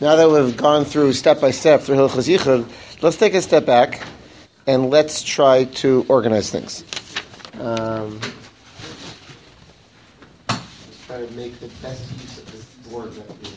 Now that we've gone through step by step through Hilchos Yichud, let's take a step back and let's try to organize things. Let's try to make the best use of this board that we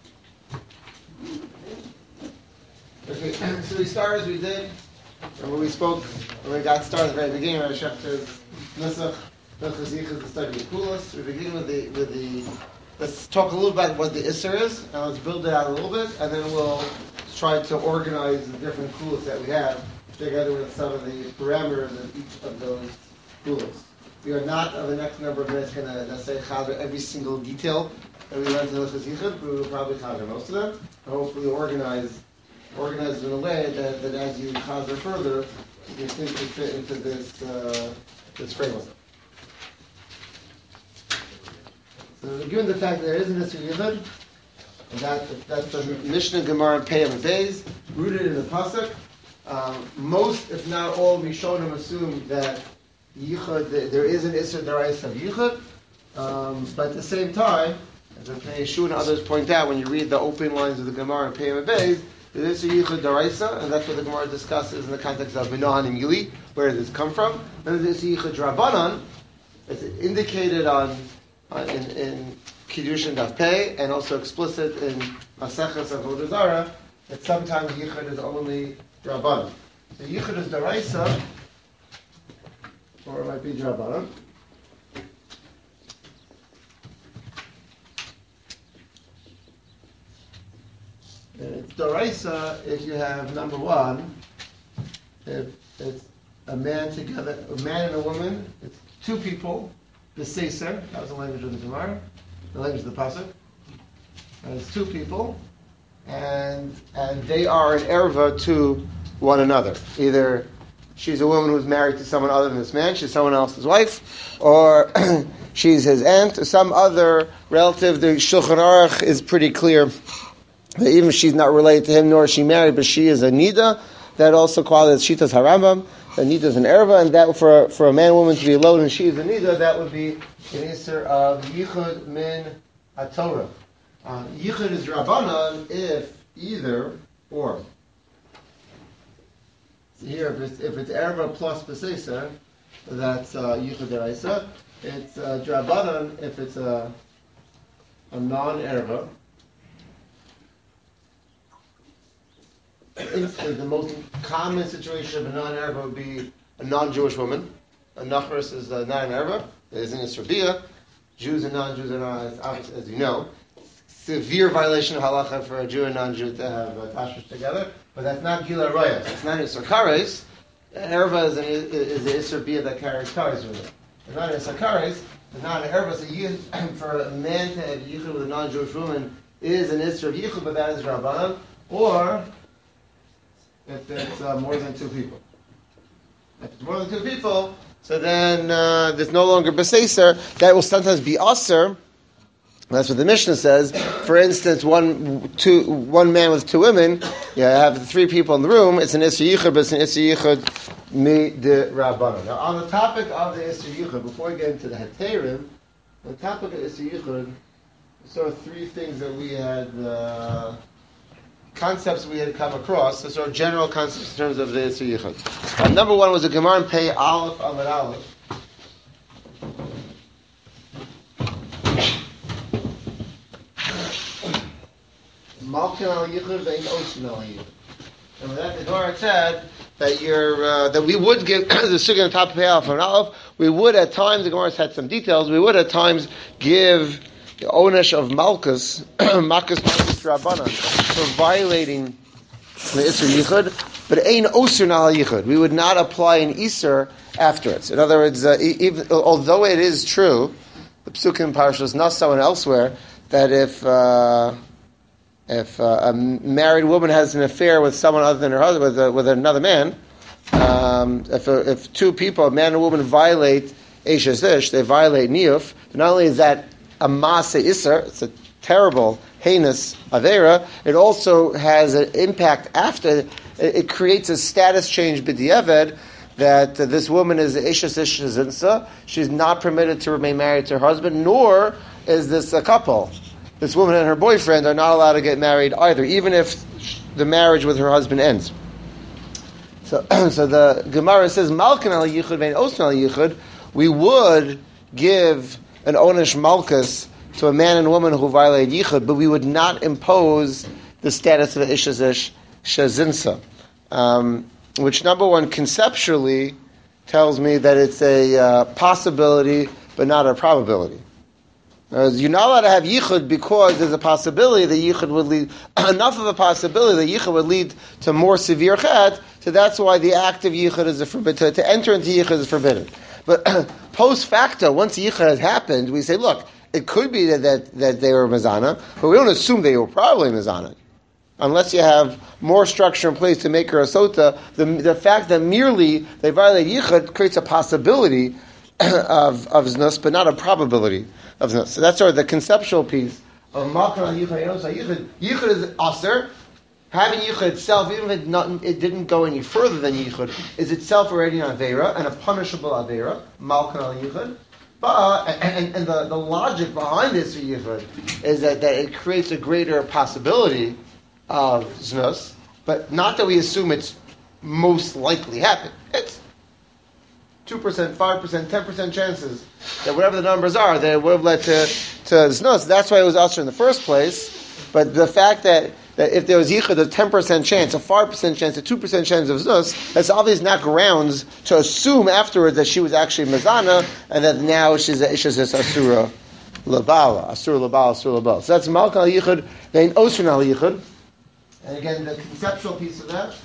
have. Okay, so we started as we did, and when we got started at the very beginning, our Shach says, Nusach, Hilchos Yichud, the study of Kulos. We begin with the let's talk a little about what the Isser is, and let's build it out a little bit, and then we'll try to organize the different kulas that we have together with some of the parameters of each of those kulas. We are not, over the next number of minutes, going to necessarily cover every single detail that we learned in Hilchos Yichud, but we will probably cover most of them, and hopefully organize in a way that as you cover further, you can simply fit into this framework. So given the fact that there is an Isser Yichud, and that's the Mishnah Gemara and Pei Beis, rooted in the pasuk, most, if not all, Rishonim assume that Yichud, there is an Isser D'Oraisa of Yichud, but at the same time, as Yeshua and others point out, when you read the opening lines of the Gemara and Pei Beis, there is a Yichud D'Oraisa, and that's what the Gemara discusses in the context of Minohan and Yili, where does this come from? And there's a Yichud D'Rabbanan, it's indicated in Kiddushin Daf Pei, and also explicit in Maseches Avodah Zarah, that sometimes Yichud is only D'Rabbanan. So Yichud is D'Oraisa, or it might be D'Rabbanan. And it's D'Oraisa if you have, number one, if it's a man and a woman, it's two people, the Seser, that was the language of the Gemara, the language of the Pasuk. And it's two people, and they are an erva to one another. Either she's a woman who's married to someone other than this man, she's someone else's wife, or she's his aunt, or some other relative. The Shulchan Aruch is pretty clear that even if she's not related to him, nor is she married, but she is a nida, that also qualifies Shitas Harambam. The nida is an erva, and that for a man and woman to be alone and she is a nida, that would be an Isser of Yichud min HaTorah. Yichud is Rabbanan if either or. So here, if it's erva plus Beseser, that's Yichud D'Oraisa. It's Rabbanan if it's a non-erva. The most common situation of a non-Arab would be a non-Jewish woman. A nachris is not an Arab. It is an Israbiyah. Jews and non-Jews are not, as you know. Severe violation of halacha for a Jew and non-Jew to have tashmish together. But that's not Gila Royas. It's not Isser Kares. Erva is an Israbiyah that carries Kares with it. It's not an Isser Kares. It's not an Erva. So for a man to have Yichud with a non-Jewish woman is an Isser of Yichud, but that is Rabbanan. Or if it's more than two people. If it's more than two people, so then there's no longer Beseser. That will sometimes be Aser. That's what the Mishnah says. For instance, one man with two women, you have three people in the room, it's an Isser Yichud, but it's an Isser Yichud mi de Rabbanan. Now, on the topic of the Isser Yichud, before we get into the Heterim, on the topic of Isser Yichud, sort of three things that we had concepts we had come across, the sort of general concepts in terms of the Isser Yichud. Number one was a Gemara in Pei Aleph Amud Aleph. Malkin al Yichud ve'in Osin al Yichud. And with that, the Gemara said that that we would give the sugar on top of Pei Aleph Amud Aleph. We would at times, the Gemara had some details. We would at times give the onesh of Malkus, Malkus Rabbanan, for violating the Isser Yichud, but ein Osir Nal Yichud. We would not apply an Isser afterwards. In other words, even although it is true, the Psukim Parashas Nasa and elsewhere, that if a married woman has an affair with someone other than her husband, with another man, if two people, a man and a woman, violate Eishes Ish, they violate Niyuf, not only is that a Maaseh Isser, it's a terrible, heinous Avera, it also has an impact after. It creates a status change b'diavad that this woman is Eishes Ish Zinsa. She's not permitted to remain married to her husband, nor is this a couple. this woman and her boyfriend are not allowed to get married either, even if the marriage with her husband ends. So the Gemara says, Malkan al yichud vein osun al yichud, we would give an onish malchus to a man and woman who violate yichud, but we would not impose the status of an ishazish shazinsa, which number one, conceptually, tells me that it's a possibility, but not a probability. You're not allowed to have yichud because there's a possibility that yichud would lead, enough of a possibility that yichud would lead to more severe chet, so that's why the act of yichud is forbidden, to enter into yichud is forbidden. But post facto, once yichud has happened, we say, look, it could be that they were mazana, but we don't assume they were probably mazana. Unless you have more structure in place to make her a sota, the fact that merely they violate yichud creates a possibility of znus, but not a probability of znus. So that's sort of the conceptual piece of malkan al yichud. Yichud is aser. Having yichud itself, even if it didn't go any further than yichud, is itself already an avera and a punishable avera. Malkan al yichud. But and the logic behind this yichud is that it creates a greater possibility of znus, but not that we assume it's most likely happen. It's 2%, 5%, 10% chances that whatever the numbers are, they would have led to znus. That's why it was usher in the first place. But the fact that if there was yichud, a 10% chance, a 5% chance, a 2% chance of znus, that's obviously not grounds to assume afterwards that she was actually mazana and that now she's asura labala, asura labala. So that's malkan al yichud, then osun al yichud. And again, the conceptual piece of that,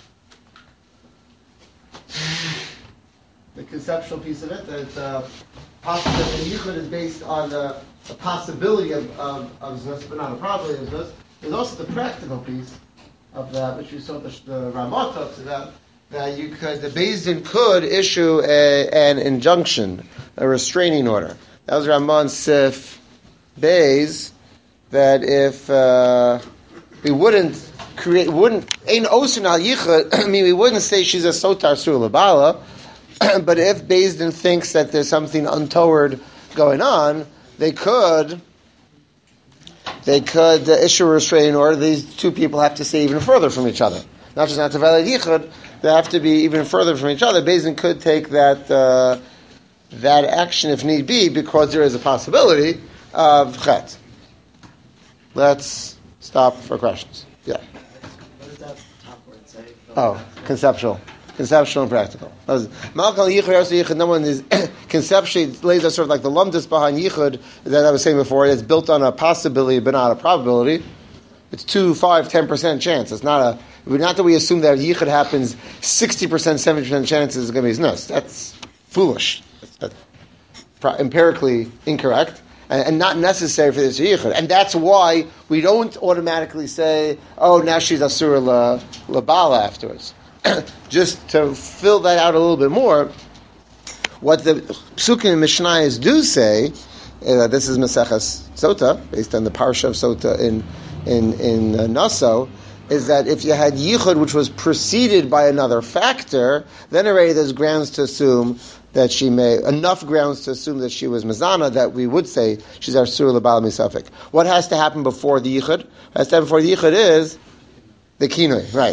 that it's possible that the yichud is based on the possibility of znus, but not a probability of znus. There's also the practical piece of that, which we saw the Ramah talks about, that the Beis Din could issue an injunction, a restraining order. That was Ramah's Sif Beis, that if we wouldn't ein osun al yichud, I mean, we wouldn't say she's a sotar sur labala, but if Beis Din thinks that there's something untoward going on, they could issue a restraining order. These two people have to stay even further from each other. Not just not to violate yichud, they have to be even further from each other. Beis Din could take that action if need be, because there is a possibility of chet. Let's stop for questions. Yeah. What does that top word say? Oh, conceptual and practical. Malkan al yichud, no one is conceptually lays out sort of like the lumdus behind yichud that I was saying before. It's built on a possibility but not a probability. It's 2, 5, 10% chance. It's not that we assume that yichud happens 60%, 70% chances it's going to be znus. That's foolish. That's empirically incorrect. And not necessary for this yichud. And that's why we don't automatically say, oh, now she's asura labala afterwards. Just to fill that out a little bit more, what the Psukim and Mishnayos do say, this is Maseches Sota, based on the Parsha of Sota in Naso, is that if you had yichud which was preceded by another factor, then already there's grounds to assume that enough grounds to assume that she was mazana, that we would say she's asura labala misafik. What has to happen before the yichud? What has to happen before the yichud is the kinoi, right?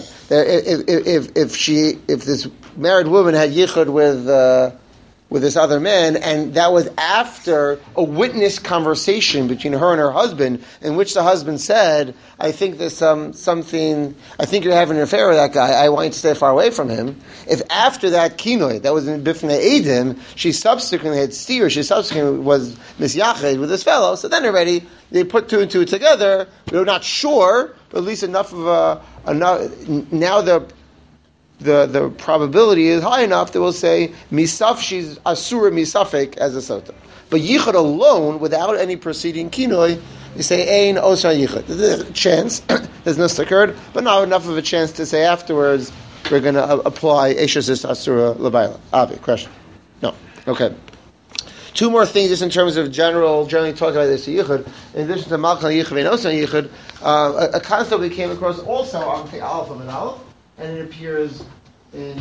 If this married woman had yichud with this other man, and that was after a witness conversation between her and her husband, in which the husband said, "I think there's something. I think you're having an affair with that guy. I want you to stay far away from him." If after that kinoi, that was in bifnei edim, she subsequently had steer, she subsequently was misyached with this fellow, so then already they put two and two together. We're not sure, but at least enough of now the probability is high enough that we'll say misaf she's asura misafek as a sota. But yichud alone, without any preceding kinoi, you say ein osra yichud. There's a chance, there's no occurred, but not enough of a chance to say afterwards we're going to apply eshasis asura labayla. Avi, question? No. Okay. Two more things, just in terms of generally talking about this yichud. In addition to malkan yichud and osra yichud, a concept we came across also on the Aleph of an Aleph, and it appears in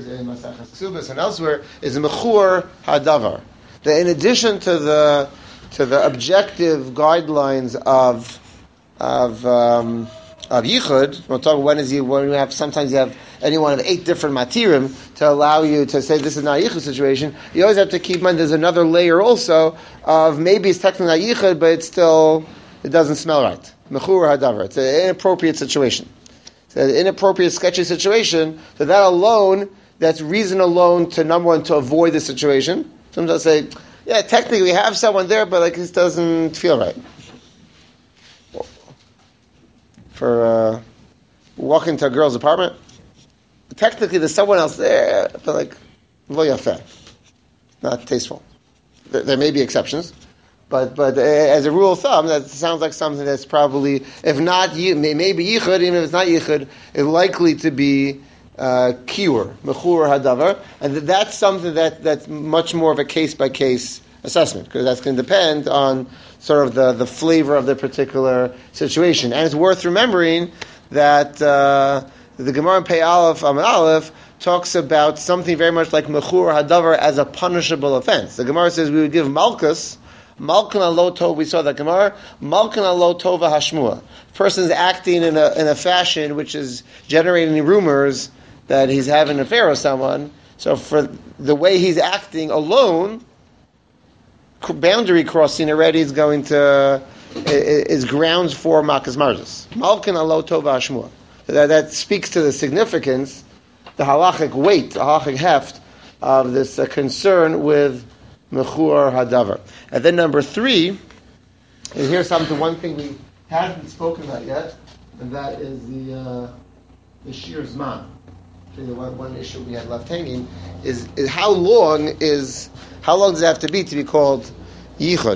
Maseches Ksubas and elsewhere, is mechur hadavar. That in addition to to the objective guidelines of yichud. We'll talk when you have, sometimes you have any one of 8 different matirim to allow you to say this is not a yichud situation. You always have to keep in mind there's another layer also of maybe it's technically not yichud, but it doesnn't smell right. Mechur hadavar. It's an inappropriate situation. It's an inappropriate, sketchy situation. So that alone, that's reason alone to, number one, to avoid the situation. Sometimes I say, yeah, technically we have someone there, but like this doesn't feel right. For walk into a girl's apartment, technically there's someone else there, but like lo yafeh, not tasteful. There may be exceptions, but as a rule of thumb, that sounds like something that's probably, if not maybe yichud, even if it's not yichud, is likely to be kiur, mechur hadavar, and that's something that's much more of a case by case assessment, because that's going to depend on sort of the flavor of the particular situation. And it's worth remembering that the Gemara in Pei Aleph Amud Aleph talks about something very much like mechur hadavar as a punishable offense. The Gemara says we would give malchus, malkin alo tov. We saw that Gemara, malkin alo tova hashmua. Person's acting in a fashion which is generating rumors that he's having an affair with someone. So for the way he's acting alone, boundary crossing already is grounds for makas marzus. Malkin alo tova hashmua. That speaks to the significance, the halachic weight, the halachic heft of this concern with mechur hadavar. And then number 3, and here's one thing we haven't spoken about yet, and that is the shir zman. The one issue we had left hanging is how long does it have to be called yichud?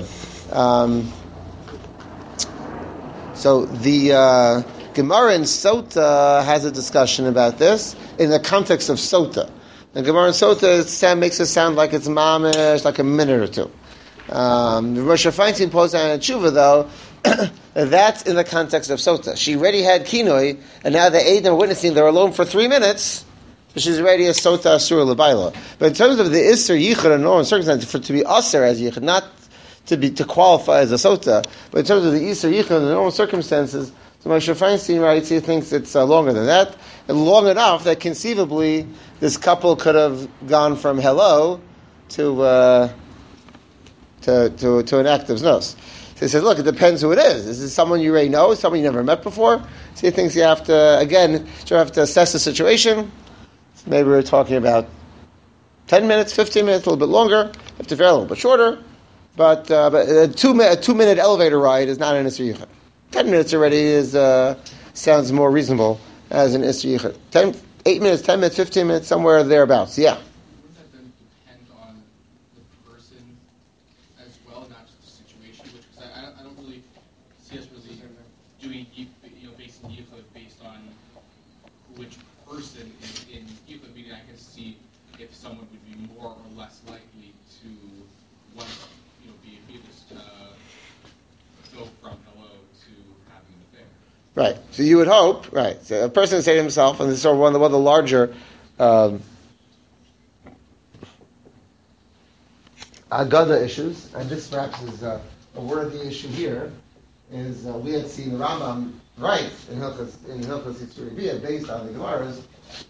So the Gemara in Sota has a discussion about this in the context of Sota. The Gemara in Sota makes it sound like it's mamish, like a minute or two. Moshe Feinstein posed on a tshuva though, that's in the context of Sota. She already had kinoi, and now the Eidim are witnessing they're alone for 3 minutes, so she's already a Sota Asura L'Baila. But in terms of the Isser Yichud in normal circumstances, for to be Aser as Yichud, not to qualify as a Sota, but in terms of the Isser Yichud in normal circumstances, so Moshe Feinstein writes, he thinks it's longer than that, and long enough that conceivably this couple could have gone from hello to an act of znos. So he says, look, it depends who it is. Is it someone you already know, someone you never met before? So he thinks you have to assess the situation. So maybe we're talking about 10 minutes, 15 minutes, a little bit longer. You have to vary a little bit shorter. But a 2-minute elevator ride is not an Isser Yichud. 10 minutes already sounds more reasonable as an Isser Yichud. 8 minutes, 10 minutes, 15 minutes, somewhere thereabouts. Yeah. Wouldn't that then depend on the person as well, not just the situation? Because I don't really see us really doing, basing yichud based on which person in yichud. Meaning I can see if someone would be more or less likely to want be abused to go from hello to having an affair. Right. So you would hope, right. So a person say to himself, and this is sort of one of the larger Agada issues, and this perhaps is a worthy issue here, is we had seen Rambam write in Hilchos Yitzur Bia based on the Gemaras.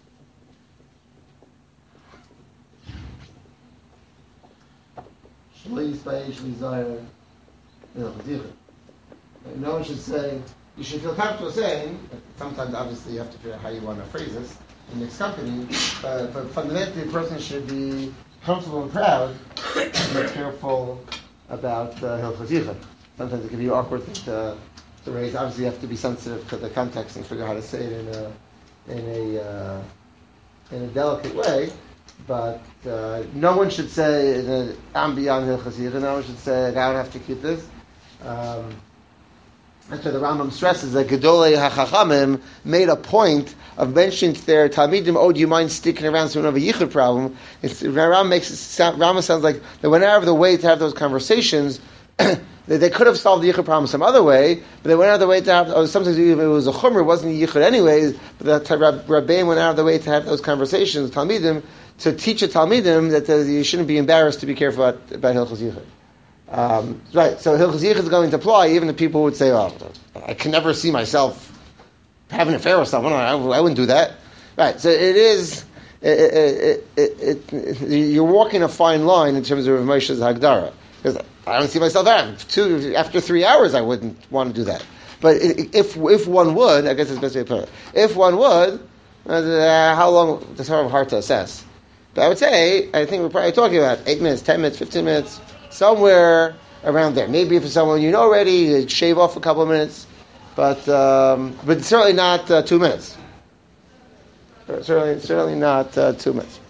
No one should say, you should feel comfortable saying, sometimes obviously you have to figure out how you want to phrase this in mixed company, but fundamentally a person should be comfortable and proud and be careful about Hilchos Yichud. Sometimes it can be an awkward thing to raise. Obviously you have to be sensitive to the context and figure out how to say it in a delicate way, but no one should say, I'm beyond Hilchos Yichud, no one should say, I don't have to keep this. That's why the Rambam stresses that Gedolei HaChachamim made a point of mentioning to their Talmidim, do you mind sticking around so we don't have a Yichud problem? Rambam sounds like they went out of the way to have those conversations. They could have solved the Yichud problem some other way, but they went out of the way to have, sometimes even if it was a Chumr, it wasn't a Yichud anyways, but the Rabbein went out of the way to have those conversations, Talmidim, to teach a Talmidim that you shouldn't be embarrassed to be careful about Hilchos Yichud. Right, so Hilchos Yichud is going to apply even if people would say, "Oh, I can never see myself having an affair with someone. I wouldn't do that." Right, so it is. You're walking a fine line in terms of Rav Moshe's Hagdara, because I don't see myself after 3 hours. I wouldn't want to do that. But if one would, I guess it's the best way to put it. If one would, how long? It's sort of hard to assess. But I would say, I think we're probably talking about 8 minutes, 10 minutes, 15 minutes, somewhere around there. Maybe if it's someone you know already, you shave off a couple of minutes, but certainly not 2 minutes. Certainly not 2 minutes.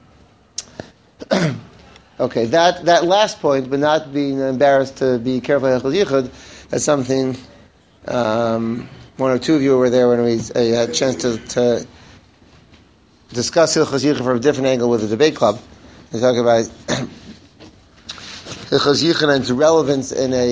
Okay, that last point, but not being embarrassed to be careful of Hilchos Yichud, that's something. One or two of you were there when we had a chance to discuss Hilchos Yichud from a different angle with the debate club. We talk about Hilchos Yichud and its relevance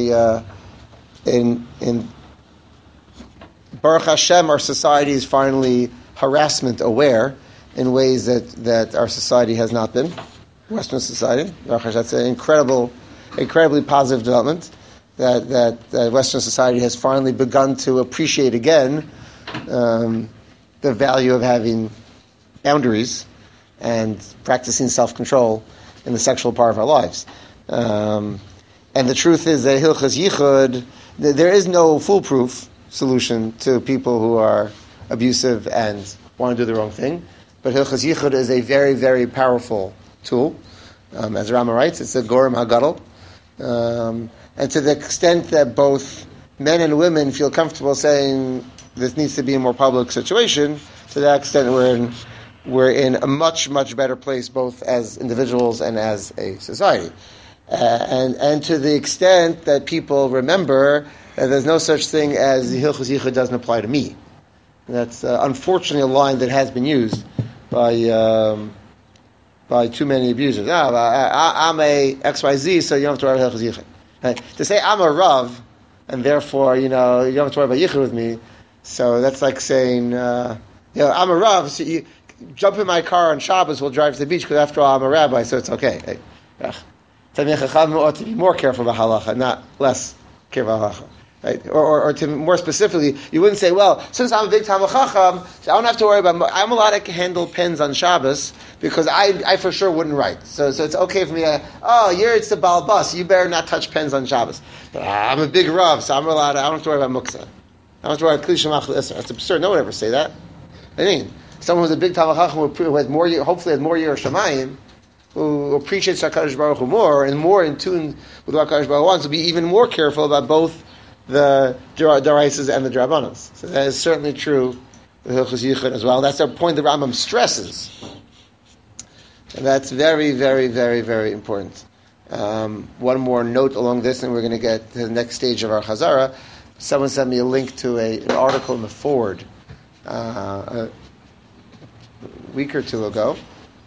in Baruch Hashem, our society is finally harassment aware in ways that our society has not been. Western society, Baruch Hashem, that's an incredibly positive development. That Western society has finally begun to appreciate again the value of having boundaries and practicing self-control in the sexual part of our lives. And the truth is that Hilchos Yichud, there is no foolproof solution to people who are abusive and want to do the wrong thing. But Hilchos Yichud is a very, very powerful tool. As Rama writes, it's a Gorem HaGadol. And to the extent that both men and women feel comfortable saying this needs to be a more public situation, to that extent we're in a much, much better place both as individuals and as a society. And to the extent that people remember that there's no such thing as the Hilchos Yichud doesn't apply to me. That's unfortunately a line that has been used by too many abusers. I'm a XYZ, so you don't have to worry about Hilchos Yichud. Right? To say I'm a Rav, and therefore, you don't have to worry about Yichud with me, so that's like saying, I'm a Rav, so you jump in my car on Shabbos, we'll drive to the beach, because after all, I'm a rabbi, so it's okay. Talmidei Chacham ought to be more careful about halacha, not less careful about halacha. Right? Or to more specifically, you wouldn't say, well, since I'm a big Talmidei Chacham, so I don't have to worry about, I'm allowed to handle pens on Shabbos, because I for sure wouldn't write. So it's okay for me, it's the Baal Bas, you better not touch pens on Shabbos. But I'm a big Rav, so I'm allowed, I don't have to worry about Muktzah. I don't have to worry about Kli Shemach L'Isra. That's absurd, no one would ever say that. I mean, someone who's a big Talmidei Chacham who has more, hopefully has more Yirah Shamayim, who appreciates HaKadosh Baruch Hu more, and more in tune with what HaKadosh Baruch Hu wants, will be even more careful about both the Daraisas and the Drabanas. So that is certainly true with Hilchos Yichud as well. That's the point the Rambam stresses. And that's very, very, very, very important. One more note along this, and we're going to get to the next stage of our Chazara. Someone sent me a link to an article in the Forward a week or two ago.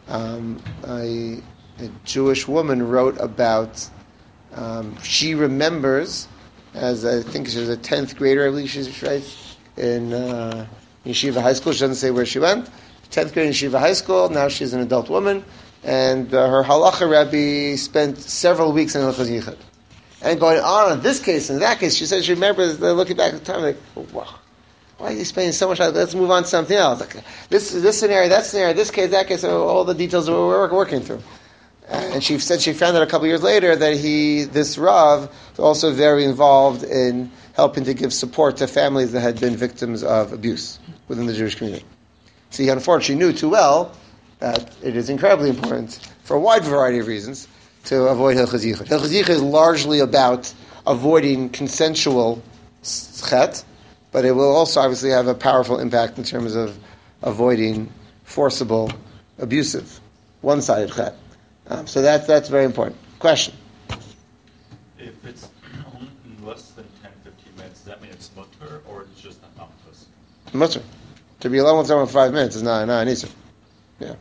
A Jewish woman wrote about, she remembers, as I think she was a 10th grader, I believe she writes, in Yeshiva High School. She doesn't say where she went. 10th grade in Yeshiva High School. Now she's an adult woman. And her halacha rabbi spent several weeks in Hilchos Yichud. And going on in this case and that case, she said she remembers looking back at the time, like, wow, why are you spending so much time? Let's move on to something else. Like, this scenario, that scenario, this case, that case, all the details we're working through. And she said she found out a couple years later that this Rav, was also very involved in helping to give support to families that had been victims of abuse within the Jewish community. So he unfortunately knew too well that it is incredibly important, for a wide variety of reasons, to avoid Hilchos Yichud. Hilchos Yichud is largely about avoiding consensual chet, but it will also obviously have a powerful impact in terms of avoiding forcible, abusive, one-sided chet. So that's very important. Question? If it's less than 10-15 minutes, does that mean it's mutter or it's just not nafkas? Mutter. To be alone with someone for 5 minutes is not an issue. Yeah.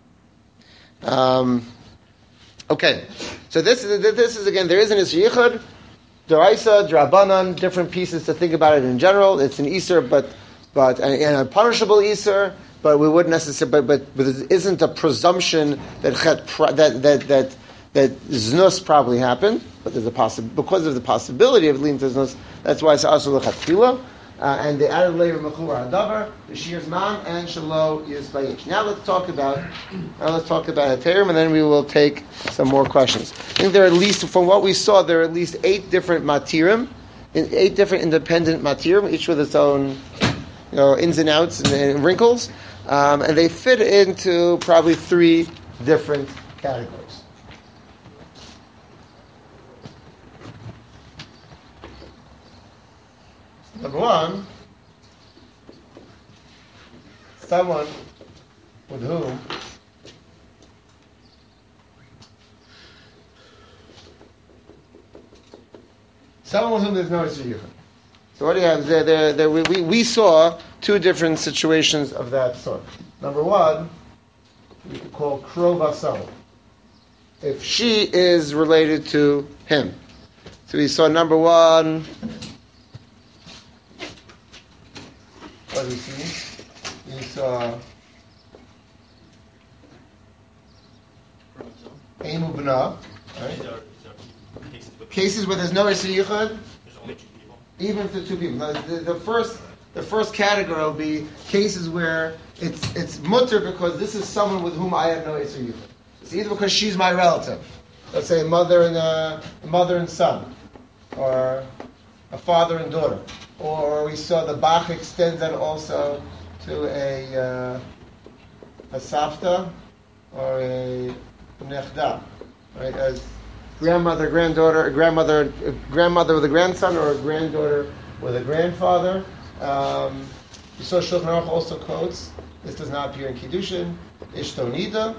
Okay. So this is again, there is an Isur Yichud, D'Oraisa, D'Rabbanan, different pieces to think about it in general. It's an Isur, but and a punishable Isur, but we wouldn't necessarily, but it isn't a presumption that that znus probably happened, but there's because of the possibility of leading to znus. That's why it's also lechatchila. And the added layer of mechura hadavar, the shir's man, and shalo yisbayish. Now let's talk about heterim, and then we will take some more questions. I think there are at least, from what we saw, there are at least 8 different matirim, 8 different independent matirim, each with its own, ins and outs and wrinkles, and they fit into probably 3 different categories. Number 1, someone with whom there's no Isser Yichud. So what do you have there? We saw 2 different situations of that sort. Number 1, we could call Krov Asal. If she is related to him. So we saw number 1. What do we see? We saw Emu B'na, right? Cases where there's no Isser Yichud, There's only 2 people. even if the 2 people. Now, the first category will be cases where it's mutter because this is someone with whom I have no Isser Yichud. It's either because she's my relative, let's say a mother and son, or a father and daughter. Or we saw the Bach extends that also to a savta or a nechda, right? As grandmother, granddaughter, a grandmother with a grandson, or a granddaughter with a grandfather. We saw Shulchan Aruch also quotes, this does not appear in Kiddushin, Ishto Nida.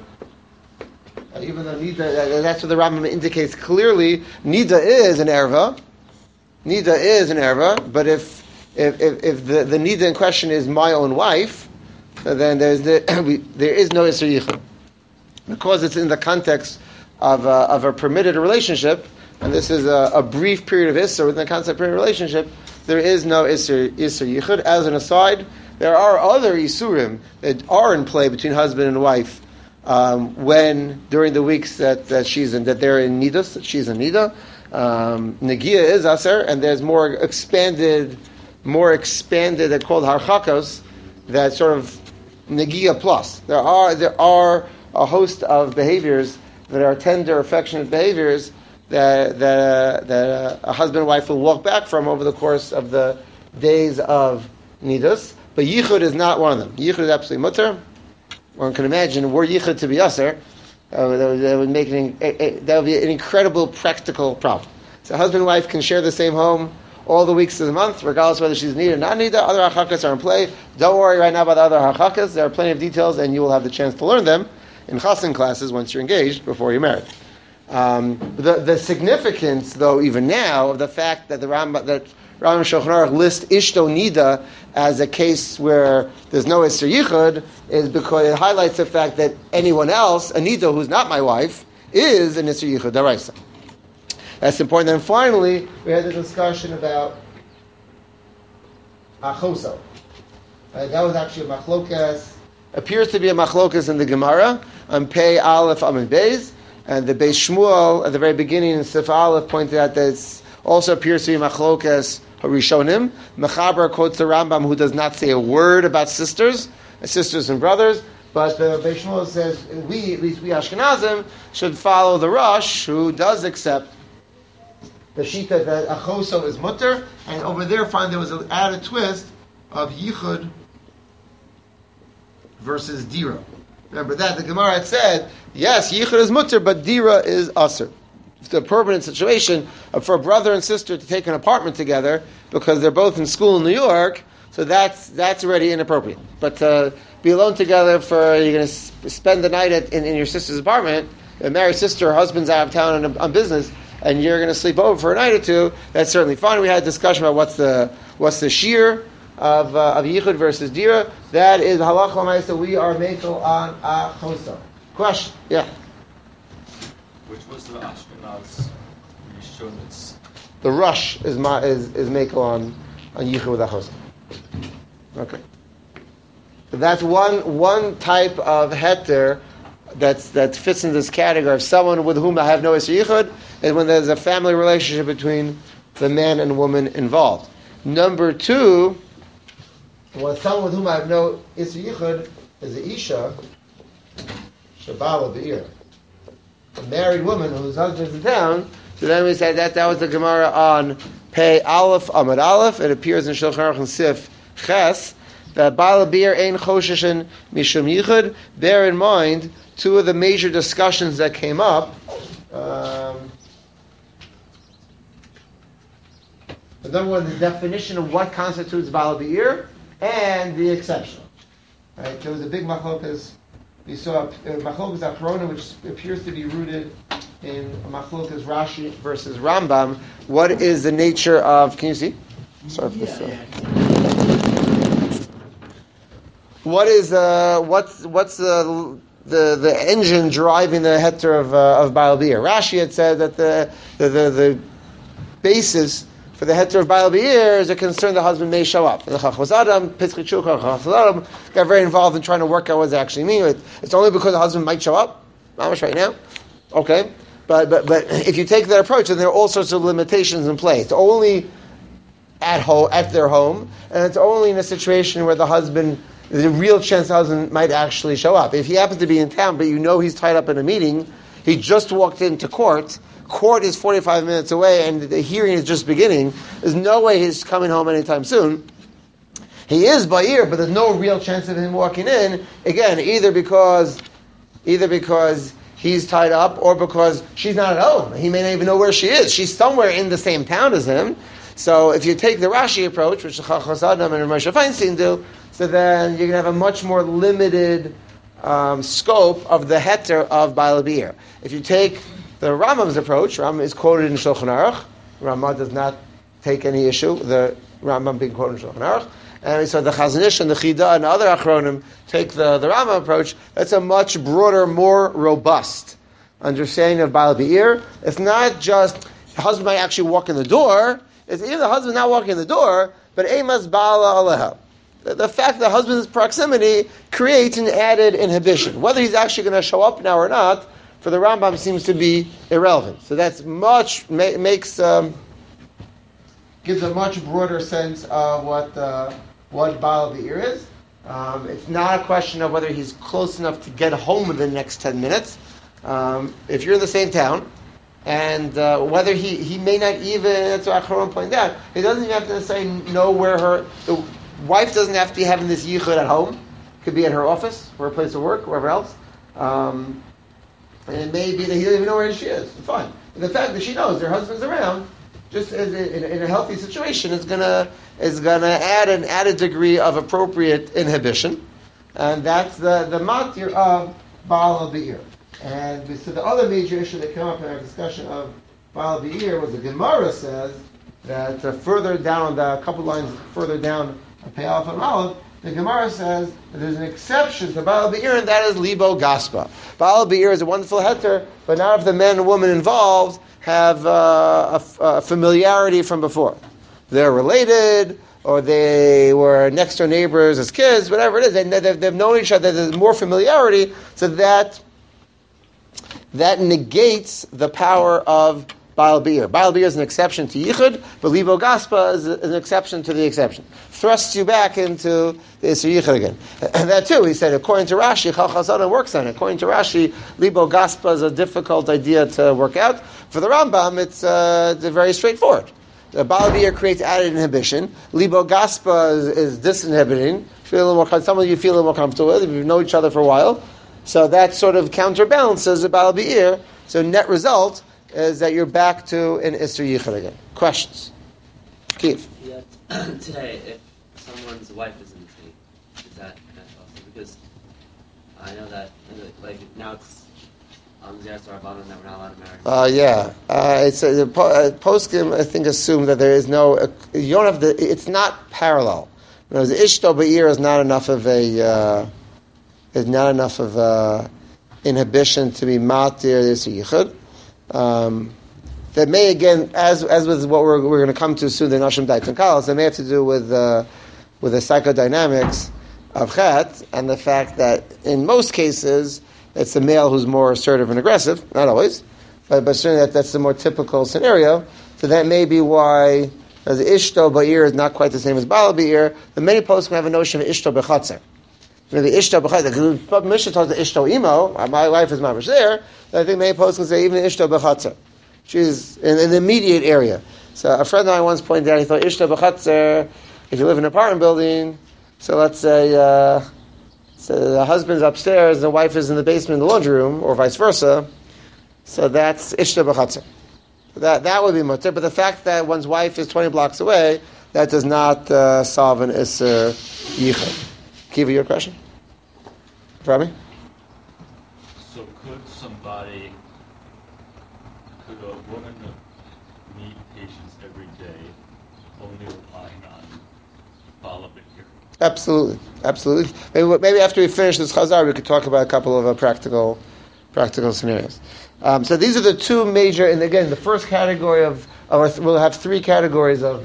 Even though Nida, that's what the Rambam indicates clearly, Nida is an erva. Nida is an erva, but if the Nida in question is my own wife, then there is no Isser Yichud. Because it's in the context of a permitted relationship, and this is a brief period of Isser within the concept of permitted relationship, there is no Isser Yichud. As an aside, there are other Isurim that are in play between husband and wife when during the weeks that they're in Nidas, that she's in Nida. Negia is aser, and there's more expanded. They're called harchakos. That sort of negia plus. There are a host of behaviors that are tender, affectionate behaviors that a husband and wife will walk back from over the course of the days of nidus. But yichud is not one of them. Yichud is absolutely mutter. One can imagine were yichud to be aser. That would make that would be an incredible practical problem. So husband and wife can share the same home all the weeks of the month, regardless whether she's needed or not needed. Other hachakas are in play. Don't worry right now about the other hachakas. There are plenty of details, and you will have the chance to learn them in chassan classes once you're engaged before you're married. The significance, though, even now, of the fact that Rambam Shulchan Aruch lists Ishto Nida as a case where there's no Isser Yichud is because it highlights the fact that anyone else, a Nida who's not my wife, is an Isser Yichud Daraisa. That's important. Then finally, we had the discussion about Achoso. That was actually a machlokas. Appears to be a machlokas in the Gemara on Pei Aleph Amud Beis, and the Beis Shmuel at the very beginning in Sif Aleph pointed out that it also appears to be machlokas Harishonim. Mechaber quotes the Rambam, who does not say a word about sisters and brothers, but the Beis Shmuel says at least we Ashkenazim should follow the Rosh, who does accept the shita that Achoso is mutter, and over there find there was an added twist of Yichud versus Dira. Remember that the Gemara had said, yes, Yichud is mutter, but Dira is aser. It's a permanent situation for a brother and sister to take an apartment together because they're both in school in New York, so that's already inappropriate. But to be alone together you're going to spend the night in your sister's apartment, a married sister, her husband's out of town on business, and you're going to sleep over for a night or two, that's certainly fine. We had a discussion about what's the shear of Yichud versus Dira. That is halacha l'maisa. We are mekel on Achoso. Question? Yeah. Which was the Ashkenaz Rishonitz? The rush is mekel on Yichud with Achoso. Okay. So that's one type of heter that fits in this category of someone with whom I have no Isser Yichud, is when there's a family relationship between the man and woman involved. Number two, someone with whom I have no Isser Yichud is the Isha Shabala Be'ir, a married woman whose husband's in town. So then we said that was the Gemara on Pei Aleph Amud Aleph. It appears in Shulchan Aruch and Sif Ches that Bala Be'ir Ein Choshishin Mishum Yichud. Bear in mind two of the major discussions that came up. Number one, the definition of what constitutes Bala Be'ir and the exception. Right? There was a big machlokas. We saw machlokas Achrona, which appears to be rooted in machlokas Rashi versus Rambam. What is the nature of? Can you see? Sorry for this. What is what's the engine driving the heter of Baal Be'ir? Rashi had said that the basis for the heter of Baal Be'ir is a concern the husband may show up. And the Chachmas Adam, Pitzchei Tshuka, Chachmas Adam got very involved in trying to work out what it actually means. It's only because the husband might show up. Not much right now. Okay, but if you take that approach, then there are all sorts of limitations in play. It's only at their home, and it's only in a situation where there's a real chance the husband might actually show up. If he happens to be in town, but you know he's tied up in a meeting, he just walked into court. Court is 45 minutes away, and the hearing is just beginning. There's no way he's coming home anytime soon. He is Ba'ir, but there's no real chance of him walking in. Again, either because he's tied up, or because she's not at home. He may not even know where she is. She's somewhere in the same town as him. So if you take the Rashi approach, which the Chachmas Adam and Moshe Feinstein do, so then you're going to have a much more limited scope of the heter of Baal Be'ir. If you take the Rambam's approach, Rambam is quoted in Shulchan Aruch. Rambam does not take any issue, the Rambam being quoted in Shulchan Aruch. And so the Chazon Ish and the Chida and other Achronim take the Rambam approach. That's a much broader, more robust understanding of Baal Be'ir. It's not just the husband might actually walk in the door. It's either the husband not walking in the door, but Emas Ba'ala Aleha. The fact that the husband's proximity creates an added inhibition. Whether he's actually going to show up now or not, for the Rambam seems to be irrelevant. So that's gives a much broader sense of what Baal Be'ir is. It's not a question of whether he's close enough to get home within the next 10 minutes. If you're in the same town, and whether he may not even, that's what Acharon pointed out, he doesn't even have to necessarily know where the wife doesn't have to be having this yichud at home. It could be at her office, or her place of work, wherever else. And it may be that he doesn't even know where she is. Fine. But the fact that she knows her husband's around, just in a healthy situation, is gonna add an added degree of appropriate inhibition. And that's the matir of Baal Be'ir. And so the other major issue that came up in our discussion of Baal Be'ir was the Gemara says that further down, a couple lines further down, Pei Aleph and Aleph, the Gemara says that there's an exception to Baal Be'ir, and that is Libo Gaspa. Baal Be'ir is a wonderful heter, but not if the man and woman involved have a familiarity from before. They're related, or they were next door neighbors as kids, whatever it is. They've known each other. There's more familiarity, so that negates the power of Baal Be'ir. Baal Be'ir is an exception to Yichud, but Libo Gaspa is an exception to the exception. Thrusts you back into the Isser Yichud again. And that too, he said, according to Rashi, Chachmas Adam works on it. According to Rashi, Libo Gaspa is a difficult idea to work out. For the Rambam, it's very straightforward. The Baal Be'ir creates added inhibition. Libo Gaspa is disinhibiting. Some of you feel a little more comfortable with it if you know each other for a while. So that sort of counterbalances the Baal Be'ir. So net result is that you're back to an Isser Yichud again. Questions? Keith? Yeah. Today, if someone's wife is in the state, is that also? Because I know that, like, now it's on the Rabbanon that we're not allowed to marry. It's poskim, I think, assume that there is no, you don't have it's not parallel. The Ishto Be'ir is not enough of inhibition to be matir Isser Yichud. That may again, as with what we're going to come to soon, the Nashim Dait and Kalas, that may have to do with the psychodynamics of Chet and the fact that in most cases it's a male who's more assertive and aggressive. Not always, but certainly that's the more typical scenario. So that may be why the ishto ba'ir is not quite the same as bala ba'ir. The many poskim have a notion of ishto b'chatzer. The ishto b'chatzer, because Mishnah talks the ishto imo, my wife is mamash there, I think many poskim say even ishto b'chatzer. She's in the immediate area. So a friend of mine once pointed out, he thought ishto b'chatzer, if you live in an apartment building, so let's say so the husband's upstairs and the wife is in the basement in the laundry room, or vice versa, so that's ishto b'chatzer. That would be mutter, but the fact that one's wife is 20 blocks away, that does not solve an isser yichud. Kiva, your question? Rami? So could a woman meet patients every day only relying on bala b'ir? Absolutely. Maybe after we finish this chazar, we could talk about a couple of practical scenarios. So these are the two major, and again, the first category we'll have three categories of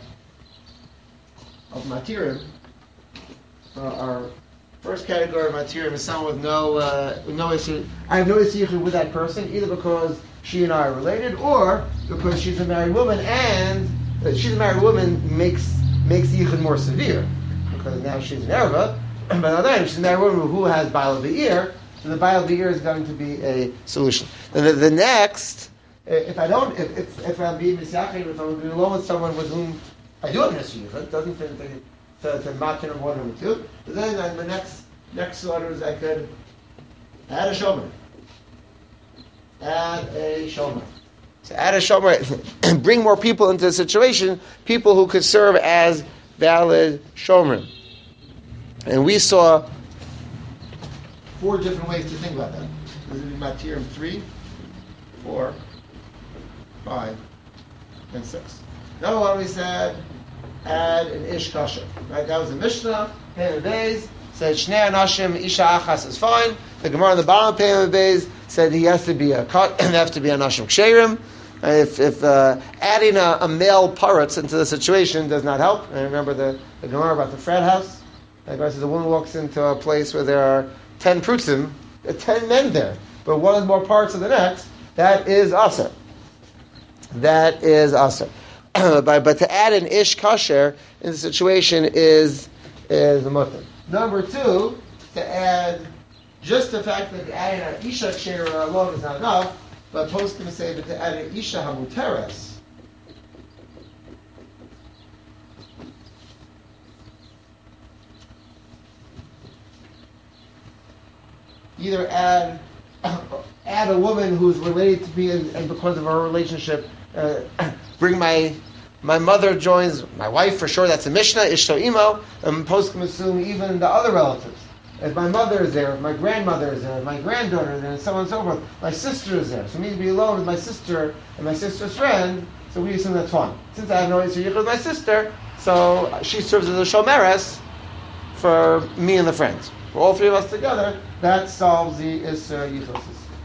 matirim. Our first category of matirim is someone with no issue. I have no issue with that person, either because she and I are related, or because she's a married woman, and she's a married woman makes the yichud more severe, because now she's an erva, but on the other hand, she's a married woman who has ba'al b'ir. So the ba'al b'ir is going to be a solution. Then the next, if I'm being misyachid, if I'm being alone with someone with whom I do have an issue, it doesn't fit to matin of 1 or 2. But then the next order is I could add a shomer. So add a shomer, bring more people into the situation, people who could serve as valid shomer. And we saw 4 different ways to think about that. This is Matirim 3, 4, 5, and 6. Number 1 we said, add an ish kasher. Right? That was the Mishnah, Pei Beis, said Shnei Anashim, Isha Achas is fine. The Gemara on the bottom of Pei Beis said he has to be Anashim Ksherim. If adding a male parrot into the situation does not help, and remember the Gemara about the frat house, the Gemara says a woman walks into a place where there are 10 prutzim, 10 men there, but one is more parts of the next, that is aser. But to add an ish kasher in the situation is a mutter. Number 2, to add just the fact that adding an isha ksheira alone is not enough, but poskim say that to add an isha hamuteres, either add a woman who's related to me and because of our relationship, bring my mother joins my wife for sure. That's a Mishnah, Ishto Imo, and poskim assume even the other relatives. If my mother is there, if my grandmother is there, if my granddaughter is there, and so on and so forth, my sister is there. So me to be alone with my sister and my sister's friend, so we assume that's fine. Since I have no issue with my sister, so she serves as a shomeres for me and the friends. For all 3 of us together, that solves the Isser Yichosis.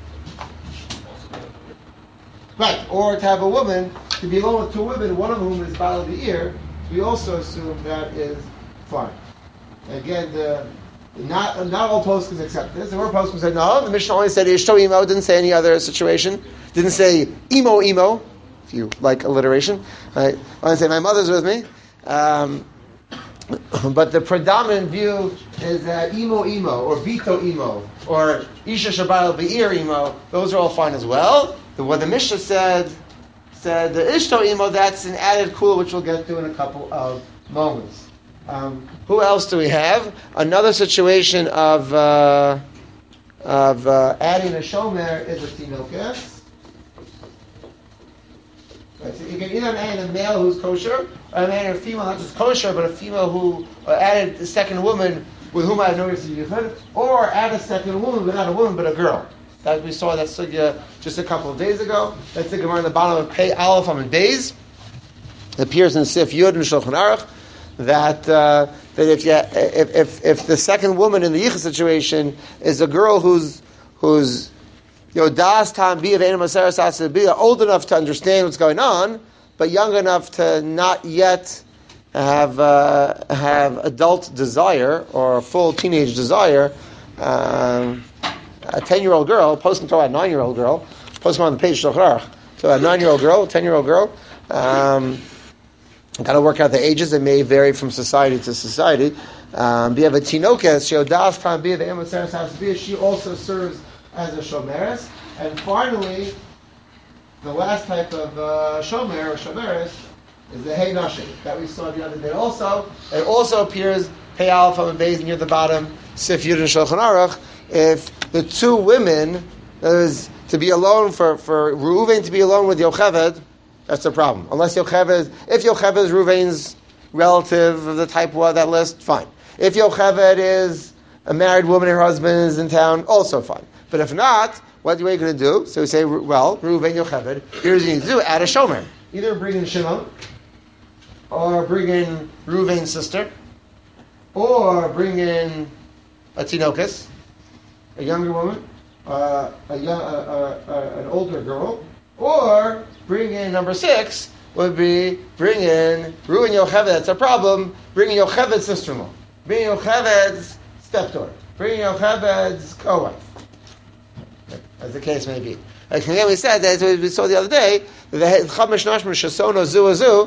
Right, or to have a woman, to be alone with 2 women, one of whom is ba'al b'ir, we also assume that is fine. Again, not all poskim accept this. There were poskim said, no, the Mishnah only said Ishto Imo, didn't say any other situation. Didn't say Imo, if you like alliteration. Right? I want to say my mother's with me. But the predominant view is that Imo or Bito Imo or Isha Shabal Be'ir Imo, those are all fine as well. What the Mishnah said the Ishto Imo, that's an added kula which we'll get to in a couple of moments. Who else do we have? Another situation of adding a shomer is a tinokas. Right, so you can either add a male who's kosher, or a man or a female not just kosher, but a female who added a second woman with whom I have no yichud, or add a second woman, but not a woman, but a girl. That we saw that sugya just a couple of days ago. That's the Gemara on the bottom of Pei Aleph Amud Beis. It appears in Sif Yud and Shulchan Aruch that if the second woman in the yichud situation is a girl who's das tam bi of enim aseres asabia, old enough to understand what's going on, but young enough to not yet have adult desire or full teenage desire, a 10-year-old girl, posting to a 9-year-old girl, posting on the page, so a 9-year-old girl, 10-year-old girl, got to work out the ages. They may vary from society to society. She also serves as a shomeres. And finally, the last type of shomer or shomeres is the hey nashim that we saw the other day. Also, it also appears pei alpha and beis near the bottom, sif yud and shulchan aruch. If the two women, is to be alone for Reuven to be alone with Yocheved, that's the problem. Unless if Yocheved is Reuven's relative of the type of that list, fine. If Yocheved is a married woman and her husband is in town, also fine. But if not, what are you going to do? So we say, well, Reuven, Yocheved, here's what you need to do, add a shomer. Either bring in Shimon, or bring in Reuven's sister, or bring in a tinokus, a younger woman, an older girl, or bring in number 6 would be bring in Reuven Yocheved. That's a problem. Bring in Yocheved's sister-in-law, bring in Yocheved's stepdaughter, bring in Yocheved's co-wife, as the case may be. Like again, we said that we saw the other day the Chamish Nashmer Shasono Zu,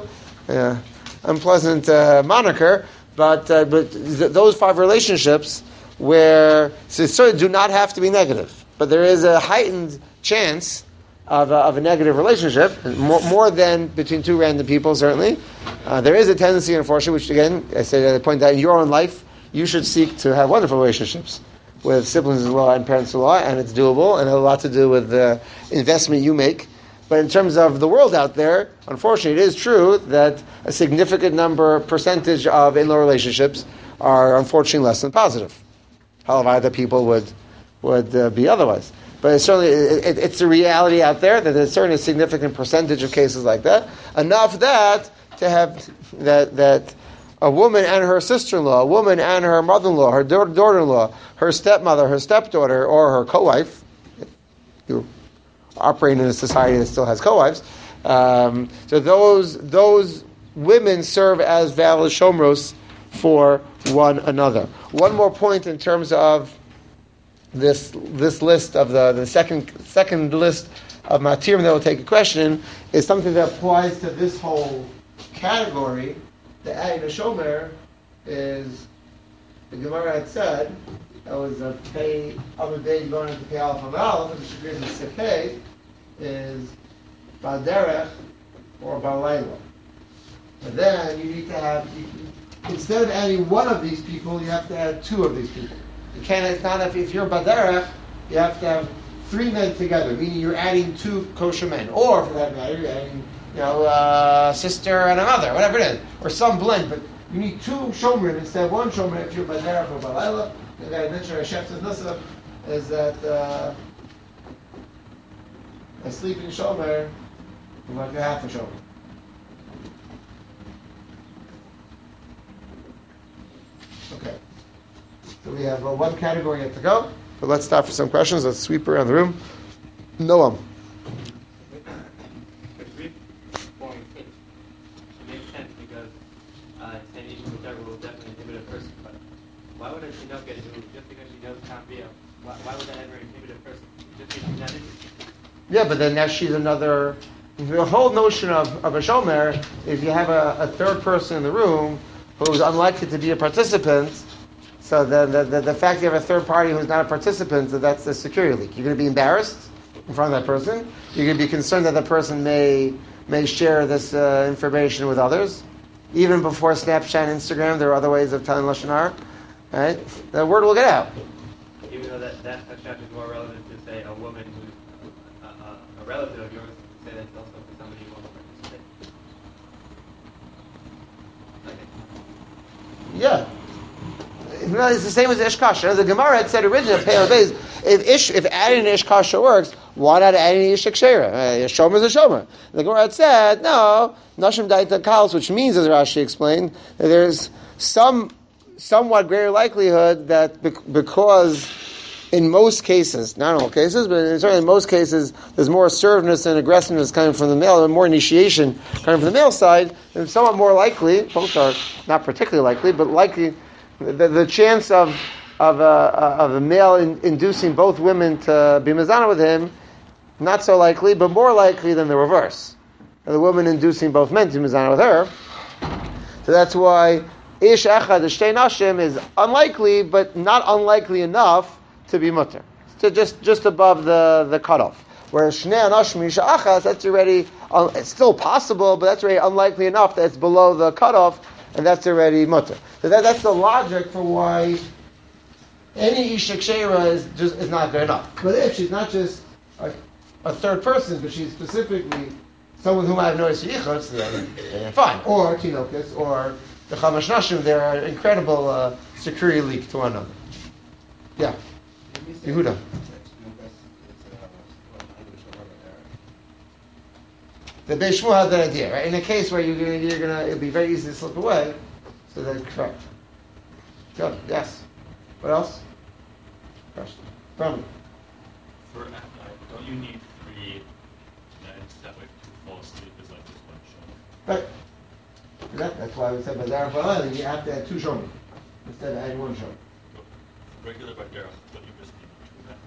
unpleasant moniker, but those 5 relationships where certainly do not have to be negative, but there is a heightened chance of a negative relationship, more than between 2 random people. Certainly, there is a tendency, unfortunately, which again I point out in your own life, you should seek to have wonderful relationships with siblings-in-law and parents-in-law, and it's doable, and it has a lot to do with the investment you make. But in terms of the world out there, unfortunately, it is true that a significant percentage of in-law relationships are unfortunately less than positive. However, people would be otherwise. But it's certainly it's a reality out there that there's certainly a significant percentage of cases like that. Enough that to have that a woman and her sister-in-law, a woman and her mother-in-law, her daughter-in-law, her stepmother, her stepdaughter, or her co-wife. You operate in a society that still has co-wives. So those women serve as valid shomros for one another. One more point in terms of this list of the second list of matirim that will take a question is something that applies to this whole category. The adding a shomer is, the Gemara had said, that was a pay other day going into pay alpha val, which agrees with sekei, is balderech or balayla. And then you need to have, instead of adding one of these people, you have to add 2 of these people. You can't. It's not if you're baderech, you have to have 3 men together, meaning you're adding 2 kosher men, or for that matter, you're adding a sister and a mother, whatever it is, or some blend. But you need 2 shomrim instead of 1 shomer if you're baderech or balayla. The guy mentioned Hashem says Nusaf is that a sleeping shomer is like a half a shomer. Okay. So we have one category yet to go. But let's stop for some questions. Let's sweep around the room. Noam. Why would she not get removed just because she knows Kambia? Why would that ever inhibit a person just because she's not interested? Yeah, but then now she's another. The whole notion of a shomer, if you have a third person in the room who's unlikely to be a participant, so the fact you have a third party who's not a participant, that's a security leak. You're going to be embarrassed in front of that person. You're going to be concerned that the person may share this information with others. Even before Snapchat and Instagram, there are other ways of telling Lashon Hara. Right? The word will get out. Even though that touchdown is more relevant to, say, a woman who's a relative of yours, say that's also for somebody who won't participate. Yeah. No, it's the same as Ish Kasha. The Gemara had said originally, if adding Ish Kasha works, why not adding Ish Kshera? A Shomer is a Shomer. The Gemara had said, no, Nashim Daita Kalos, which means, as Rashi explained, that there's somewhat greater likelihood that because in most cases, not in all cases, but certainly in most cases, there's more assertiveness and aggressiveness coming from the male, and more initiation coming from the male side, and somewhat more likely, both are not particularly likely, but likely, the chance of of a male inducing both women to be mezana with him, not so likely, but more likely than the reverse. The woman inducing both men to be mezana with her. So that's why ish echad shtei nashim is unlikely, but not unlikely enough to be mutter. So just above the cutoff. Whereas shnei anashim isha achas, that's already it's still possible, but that's already unlikely enough that it's below the cutoff, and that's already mutter. So that's the logic for why any isha kshera is not good enough. But if she's not just a third person, but she's specifically someone whom I have no yichutz, then fine. Or tinokus, or the chamash nashim, they're an incredible security leak to one another. Yeah, Yehuda. The Beis Shmuel has that idea, right? In a case where it'll be very easy to slip away, so that's correct. Good. Yes. What else? Question. From me. For at night, don't you need 3 nights that way to fall asleep is like just one show? Right. That's why we said Badar Balayla, you have to add 2 shomim instead of adding 1 shomim. Regular Badar, don't you just need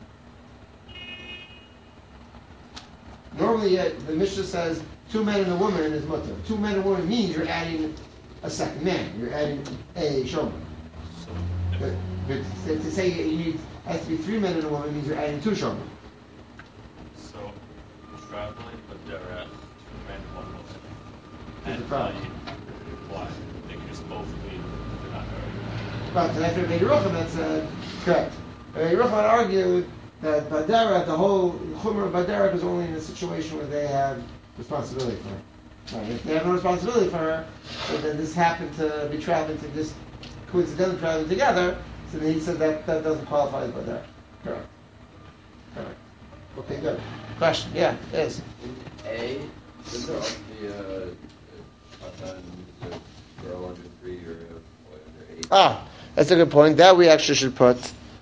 2 men? Normally, the Mishnah says 2 men and a woman is mutter. 2 men and a woman means you're adding a second man. You're adding a shomim. But to say has to be 3 men and a woman means you're adding 2 shomim. So, traveling Badara, 2 men, 1 woman. There's a And problem. why? They can just both leave if they're not married. But that's what Rabbi Yerucham had said. Correct. Rabbi Yerucham had argued that Badara, the whole Chumrah of Badara, is only in a situation where they have responsibility for her. Right. If they have no responsibility for her, so then this happened to be traveling to this coincidentally traveling together, so then he said that doesn't qualify as Badara. Correct. Okay, good. Question? Yeah, it is. A, is there the Chatan, the girl under 3 or boy under 8? That's a good point. That we actually should put.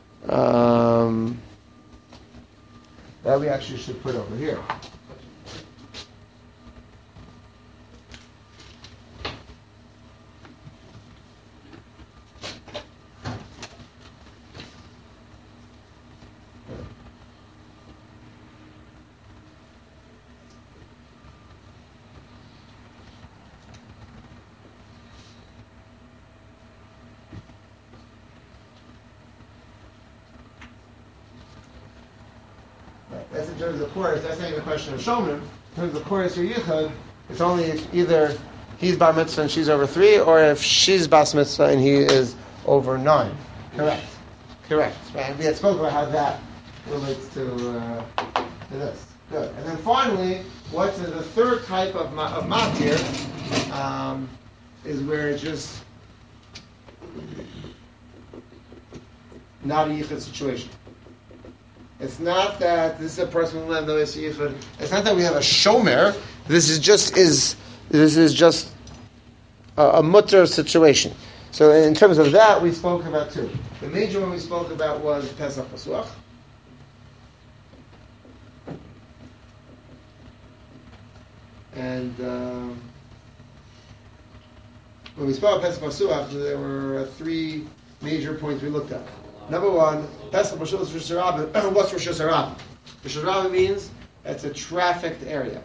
Over here. That's in terms of chorus. That's not even a question of shomim. In terms of chorus or yichud, it's only if either he's bar mitzvah and she's over 3, or if she's bas mitzvah and he is over 9. Correct. And we had spoken about how that relates to this. Good. And then finally, what's the third type of matir is where it's just not a yichud situation. It's not that this is a person who has no yichud. It's not that we have a shomer. This is just a mutter situation. So in terms of that, we spoke about 2. The major one we spoke about was Pesach Pasuach. And when we spoke about Pesach Pasuach, there were 3 major points we looked at. Number 1, Pesach Pasuach is Rosh Hashanah. What's Rosh Hashanah? Rosh Hashanah means it's a trafficked area.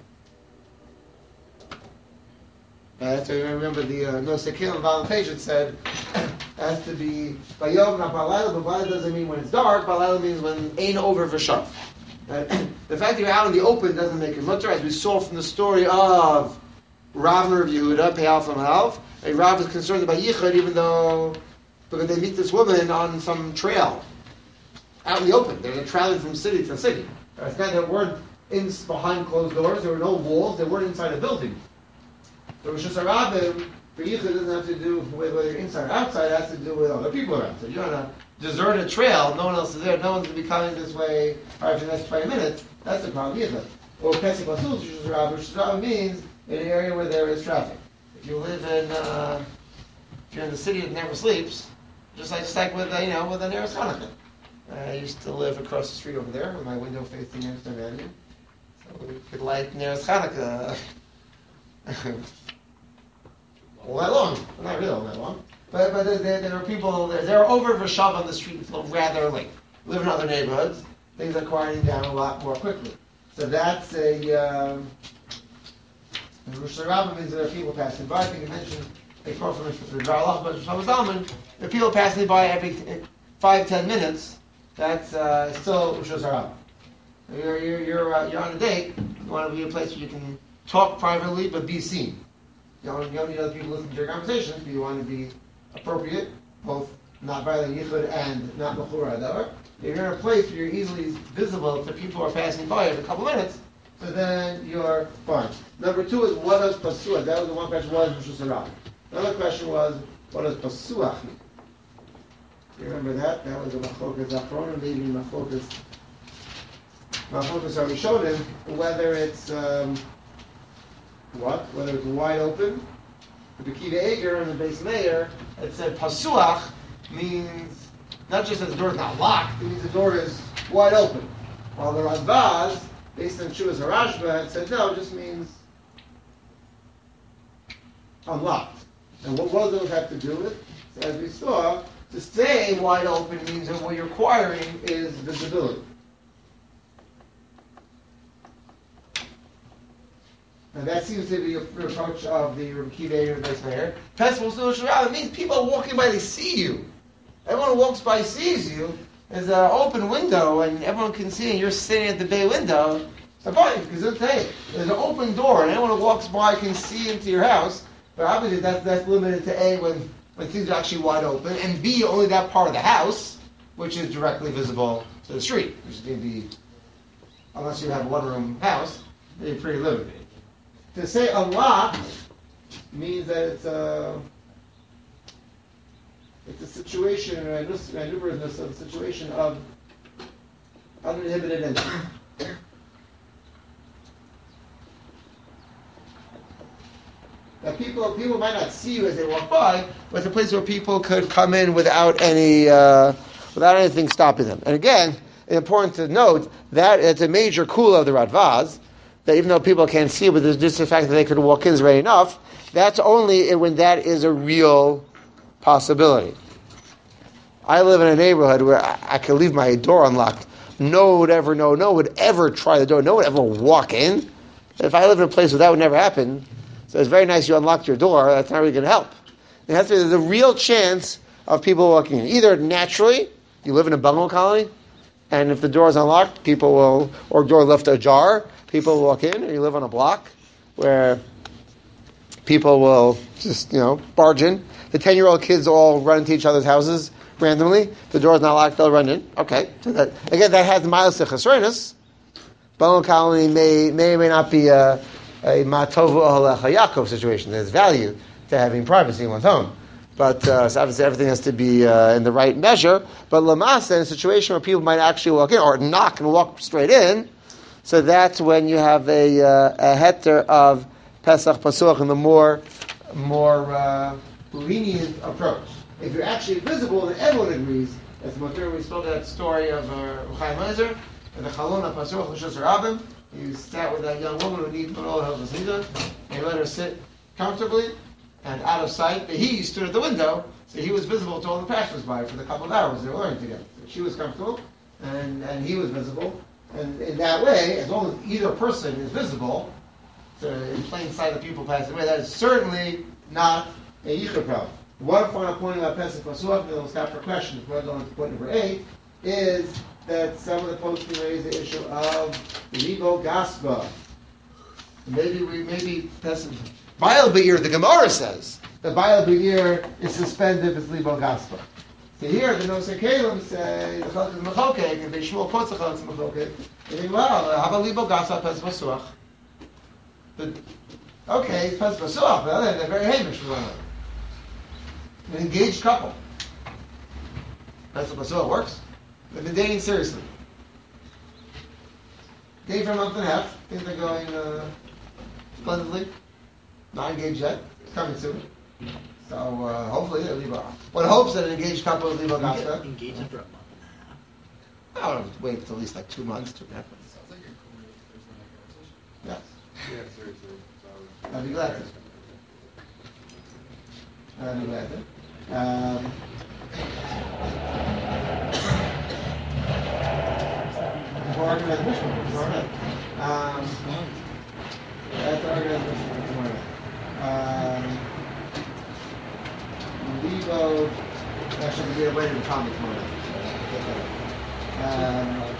That's why I remember the Nosekim on the page. It said has to be Bayom, not Balayla, but Balayla doesn't mean when it's dark. Balayla means when ain't over v'shav. The fact that you're out in the open doesn't make it mutter, as we saw from the story of Rav and Rav Yehuda, Pei Alf and Half. Rav is concerned about yichud, even though because they meet this woman on some trail out in the open. They're traveling from city to city. It's not that weren't behind closed doors. There were no walls. They weren't inside a building. The Rosh Hashanah for yichud doesn't have to do with whether you're inside or outside. It has to do with other people around. So you're on a deserted trail. No one else is there. No one's going to be coming this way for the next 20 minutes. That's the problem yichud. Or Pesach Pasul, Rosh Hashanah means in an area where there is traffic. If you live in, if you're in the city that never sleeps, just like with with an Eretz Hanukkah. I used to live across the street over there with my window facing Amsterdam Avenue, so we could light Eretz Hanukkah all night long. Well, not really all night long. But there are people, they're over Rashav on the street rather late. Live in other neighborhoods, things are quieting down a lot more quickly. So that's a, Rosh Hashanah means there are people passing by. I think you mentioned a quote from the Dvar but Shlomo Zalman, there are people passing by every 5-10 minutes. That's still Rosh Hashanah. You're on a date. You want to be a place where you can talk privately but be seen. You don't need other people listening to your conversations, but you want to be appropriate, both not violating yichud and not mechura adavar. If you're in a place where you're easily visible to people who are passing by every couple minutes, so then you're fine. Number 2 is what does pasuach? That was the one question. What is Rosh Hashanah? Another question was what does pasuach mean? You remember that? That was a machlokas achronim, maybe machlokas Harishonim, whether it's whether it's wide open. The Kiva Eger and the base mayor, it said pasuach means not just that the door is not locked, it means the door is wide open. While the Radbaz, based on Shuvas Harashba, had said no, it just means unlocked. And what do those have to do with? So as we saw, to stay wide open means that what you're requiring is visibility. And that seems to be the approach of the Rebbe Kiva and the Beis Meir. Festival Shuvah means people are walking by, they see you. Everyone who walks by sees you. There's an open window, and everyone can see, and you're sitting at the bay window. So fine, because hey, there's an open door, and anyone who walks by can see into your house. But obviously, that's limited to A, when things are actually wide open, and B, only that part of the house, which is directly visible to the street, which is going to be, unless you have a one-room house, they're pretty limited. To say unlocked means that it's a situation, or a numerousness of a situation of uninhibited entry. Now people might not see you as they walk by, but it's a place where people could come in without anything stopping them. And again, it's important to note that it's a major kula of the Radvaz, that even though people can't see, but there's just the fact that they could walk in is ready enough. That's only when that is a real possibility. I live in a neighborhood where I could leave my door unlocked. No one would ever try the door. No one would ever walk in. If I live in a place where that would never happen, so it's very nice you unlocked your door. That's not really going to help. It has to be the real chance of people walking in. Either naturally, you live in a bungalow colony, and if the door is unlocked, people will, or door left ajar, people will walk in, or you live on a block where people will just, barge in. The 10-year-old kids all run into each other's houses randomly. The door's not locked, they'll run in. Okay. So that has the miles of chesroinus. Bungalow colony may not be a matovu ohalecha Yaakov situation. There's value to having privacy in one's home. But so obviously everything has to be in the right measure. But lamasa, in a situation where people might actually walk in, or knock and walk straight in, so that's when you have a heter of Pesach Pasuach and the more lenient approach. If you're actually visible, then everyone agrees. As we spoke that story of Chaim Ozer and the Chalon of Pasuach L'Shus Rabim. He sat with that young woman who needed all help with Nida, and he let her sit comfortably and out of sight. But he stood at the window, so he was visible to all the passers-by for the couple of hours they were learning together. So she was comfortable, and he was visible. And in that way, as long as either person is visible, so in plain sight of people passing away, that is certainly not a yichud problem. One final point about Pesach Pasuach, and then we'll stop for questions. We're going to point number 8, is that some of the posting raise the issue of Libo Gaspa. Maybe Pesach. Baal Be'ir, the Gemara says that Baal Be'ir is suspended if it's Libo Gaspa. So here, the Nosei Kalim say the Chalak is Mechokek, and they Shmuel quotes the Chalak is Mechokek. They think, well, how about Libo Gaspa Pesach Pasuach? But okay, it's Pesach Pasuach, but they're very hamish for one another. An engaged couple. Pesach Pasuach works. They've been dating seriously. Dating for a month and a half. Things are going splendidly. Not engaged yet. It's coming soon. So hopefully they'll leave off. One hopes that an engaged couple will leave off. Engaged after a month and a half. I don't know, wait until at least like 2 months, 2.5 months. Sounds like you're cool if there's no conversation. Yes. Yeah, seriously. I'd be glad to. I'd be glad to. Organized Mishnah tomorrow night. That's the organized Mishnah tomorrow night. Lebo, actually, we get away to the Talmud tomorrow night.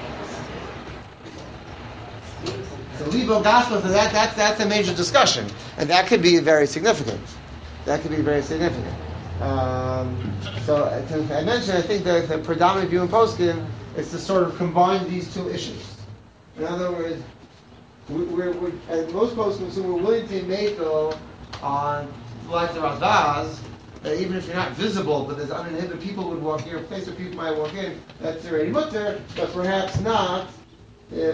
So Lebo gospel, so that's a major discussion, and that could be very significant. That could be very significant. So I mentioned, I think the predominant view in Poskin is to sort of combine these two issues. In other words, we're at most Poskin, so we're willing to make on like the Radbaz, that even if you're not visible, but there's uninhibited people would walk here, a place where people might walk in, that's already mutter, but perhaps not if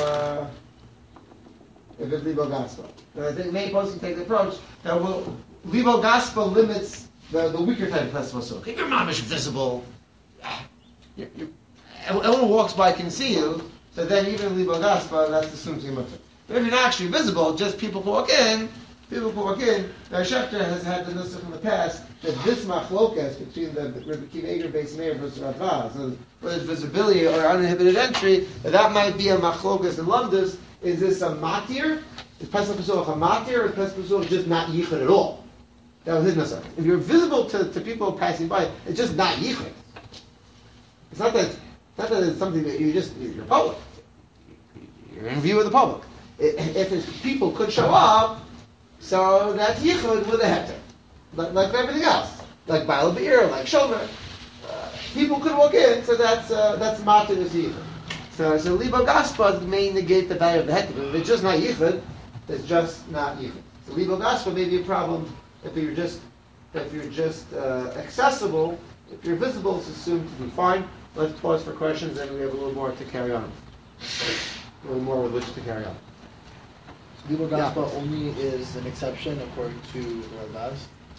it's Lebo Gospel. And I think many Poskim take the approach that Lebo Gospel limits the weaker type of festival. So if your mom is visible, everyone who walks by can see you, so then even in Lebo Gospel, that's assumed to be mutter. But if you're not actually visible, just people who walk in, Rav Shechter has had the nusach in the past that this machlokas between the Rebbe Kiva Eger Beis Meir versus Radbaz, so whether it's visibility or uninhibited entry, that might be a machlokas in Lumdus. Is this a matir? Is Pesach Pesuach a matir, or is Pesach Pesuach just not yichud at all? That was his nusach. If you're visible to people passing by, it's just not yichud. It's not that it's something that you're public. You're in view of the public. If people could show up, so that's yichud with a heter, like everything else, like Baal Be'er, like Shomer. People could walk in, so that's matir is yichud. So Lebo Gaspar may negate the value of the heter. If it's just not yichud, it's just not yichud. So Lebo Gaspar may be a problem if you're just accessible. If you're visible, it's assumed to be fine. Let's pause for questions, and we have a little more to carry on. A little more with which to carry on. Lebo Gospel only is an exception according to Radbaz?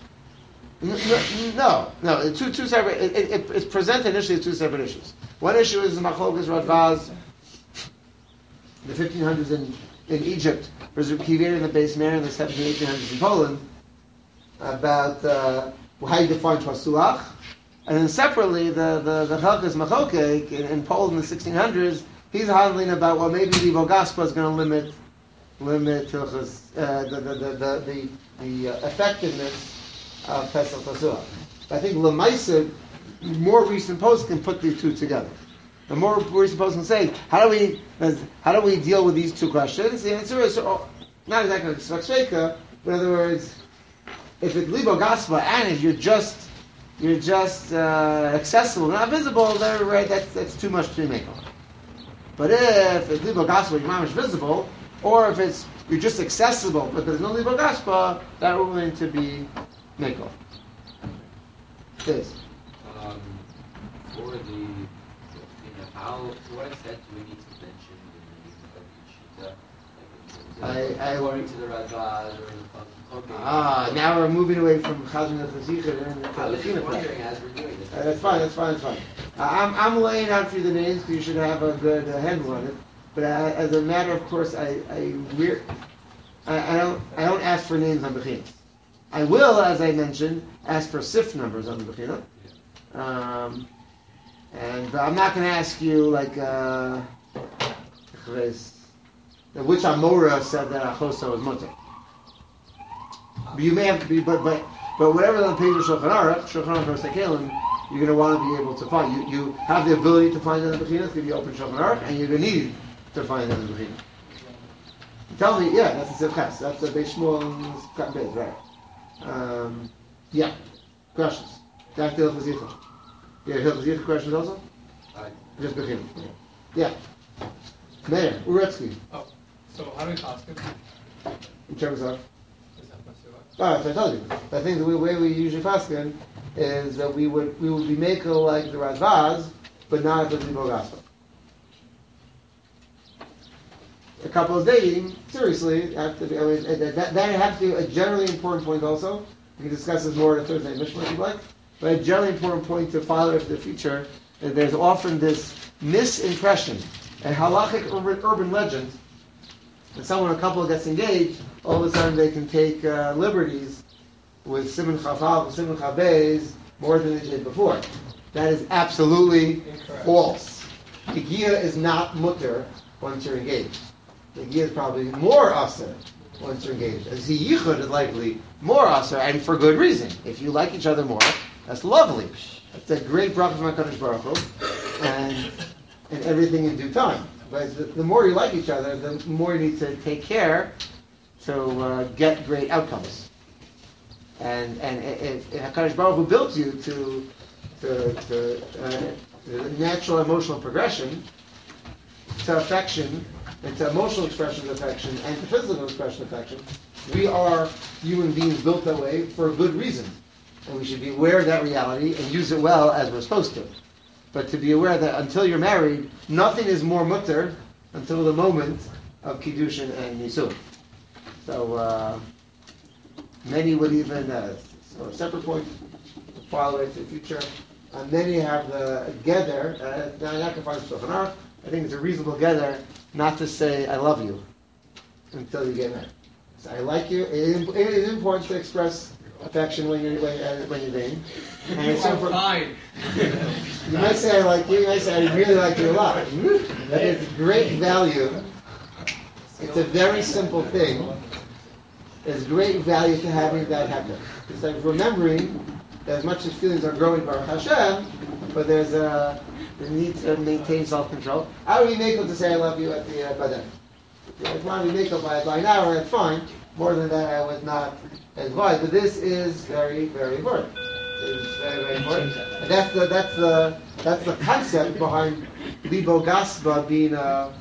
No. Two separate. It's presented initially as two separate issues. One issue is Machlokas Radbaz, the 1500s in Egypt, versus Kivir in the Beis Meir in the 1800s in Poland, about how you define Pasuach, and then separately the Chalkas Machokek in Poland in the 1600s. He's handling about maybe Lebo Gospel is going to limit the effectiveness of Pesach Pasuach. I think Lemaisa, more recent posts can put these two together. The more recent posts can say, how do we deal with these two questions? The answer is not exactly Svaksheka, but in other words, if it's Lebo Gospel and if you're just accessible, not visible, then right, that's too much to make on. But if it's Lebo Gospel, your mom is visible, or if it's you're just accessible, but there's no Lebo Gospel, that we're going to be Mekov. This. For to what extent do we need to mention the name of Yeshita? Like according to the Radbaz or the now we're moving away from Chazon and Chazicha and I was just wondering as we're doing this. That's fine. I'm laying out for you the names, so you should have a good handle on it. But as a matter of course, I don't ask for names on Bechinas. I will, as I mentioned, ask for SIF numbers on the Bechina. And I'm not going to ask you like which Amora said that Achosa was mutter. But you may have to be, but whatever the page of Shulchan Aruch or Sekalim, you're going to want to be able to find. You have the ability to find them in the Bechina if you open Shulchan Aruch, and you're going to need to find them in the Bechina. Tell me, that's a Sivchas. That's a Beis Shmuel's cut bit, right? Questions? Back to Hilchos. Hilchos questions also? Just Bechina. Yeah. Mayor Uretsky. Oh, so how do we cost it? In terms of? Alright, so I told you. I think the way we usually fasken is that we would be making like the Radbaz, but not the Lebo Gospel. A couple is dating, seriously, have to be, that has to be a generally important point also. We can discuss this more at Thursday Mishnah if you'd like. But a generally important point to follow for the future is there's often this misimpression, a halachic urban legend, that a couple gets engaged, all of a sudden they can take liberties with Simon Chavav, Simon Chavez, more than they did before. That is absolutely false. Higia is not mutter once you're engaged. Higia is probably more aser once you're engaged. And Yichud is likely more aser, and for good reason. If you like each other more, that's lovely. That's a great bracha from HaKadosh Baruch Hu, and everything in due time. But the more you like each other, the more you need to take care to get great outcomes. And if HaKadosh Baruch Hu built you to natural emotional progression, to affection, and to emotional expression of affection, and to physical expression of affection, we are human beings built that way for a good reason. And we should be aware of that reality and use it well as we're supposed to. But to be aware that until you're married, nothing is more mutter until the moment of Kiddushin and Nisuin. So many would even, so a separate point, file away to the future. Many have the gather, now you're not going to find yourself an ark. I think it's a reasonable gather not to say I love you until you get married. So I like you. It is important to express affection when you're dating. And it's fine. You might say I like you. You might say I really like you a lot. That is great value. It's a very simple thing. There's great value to having that happen. It's like remembering that as much as feelings are growing Baruch Hashem, but there's the need to maintain self-control. I would be makel to say I love you at the Badem. If I want to be makel by an hour, that's fine. More than that, I would not advise. But this is very, very important. It is very, very important. And that's the concept behind Libo Gaspa being a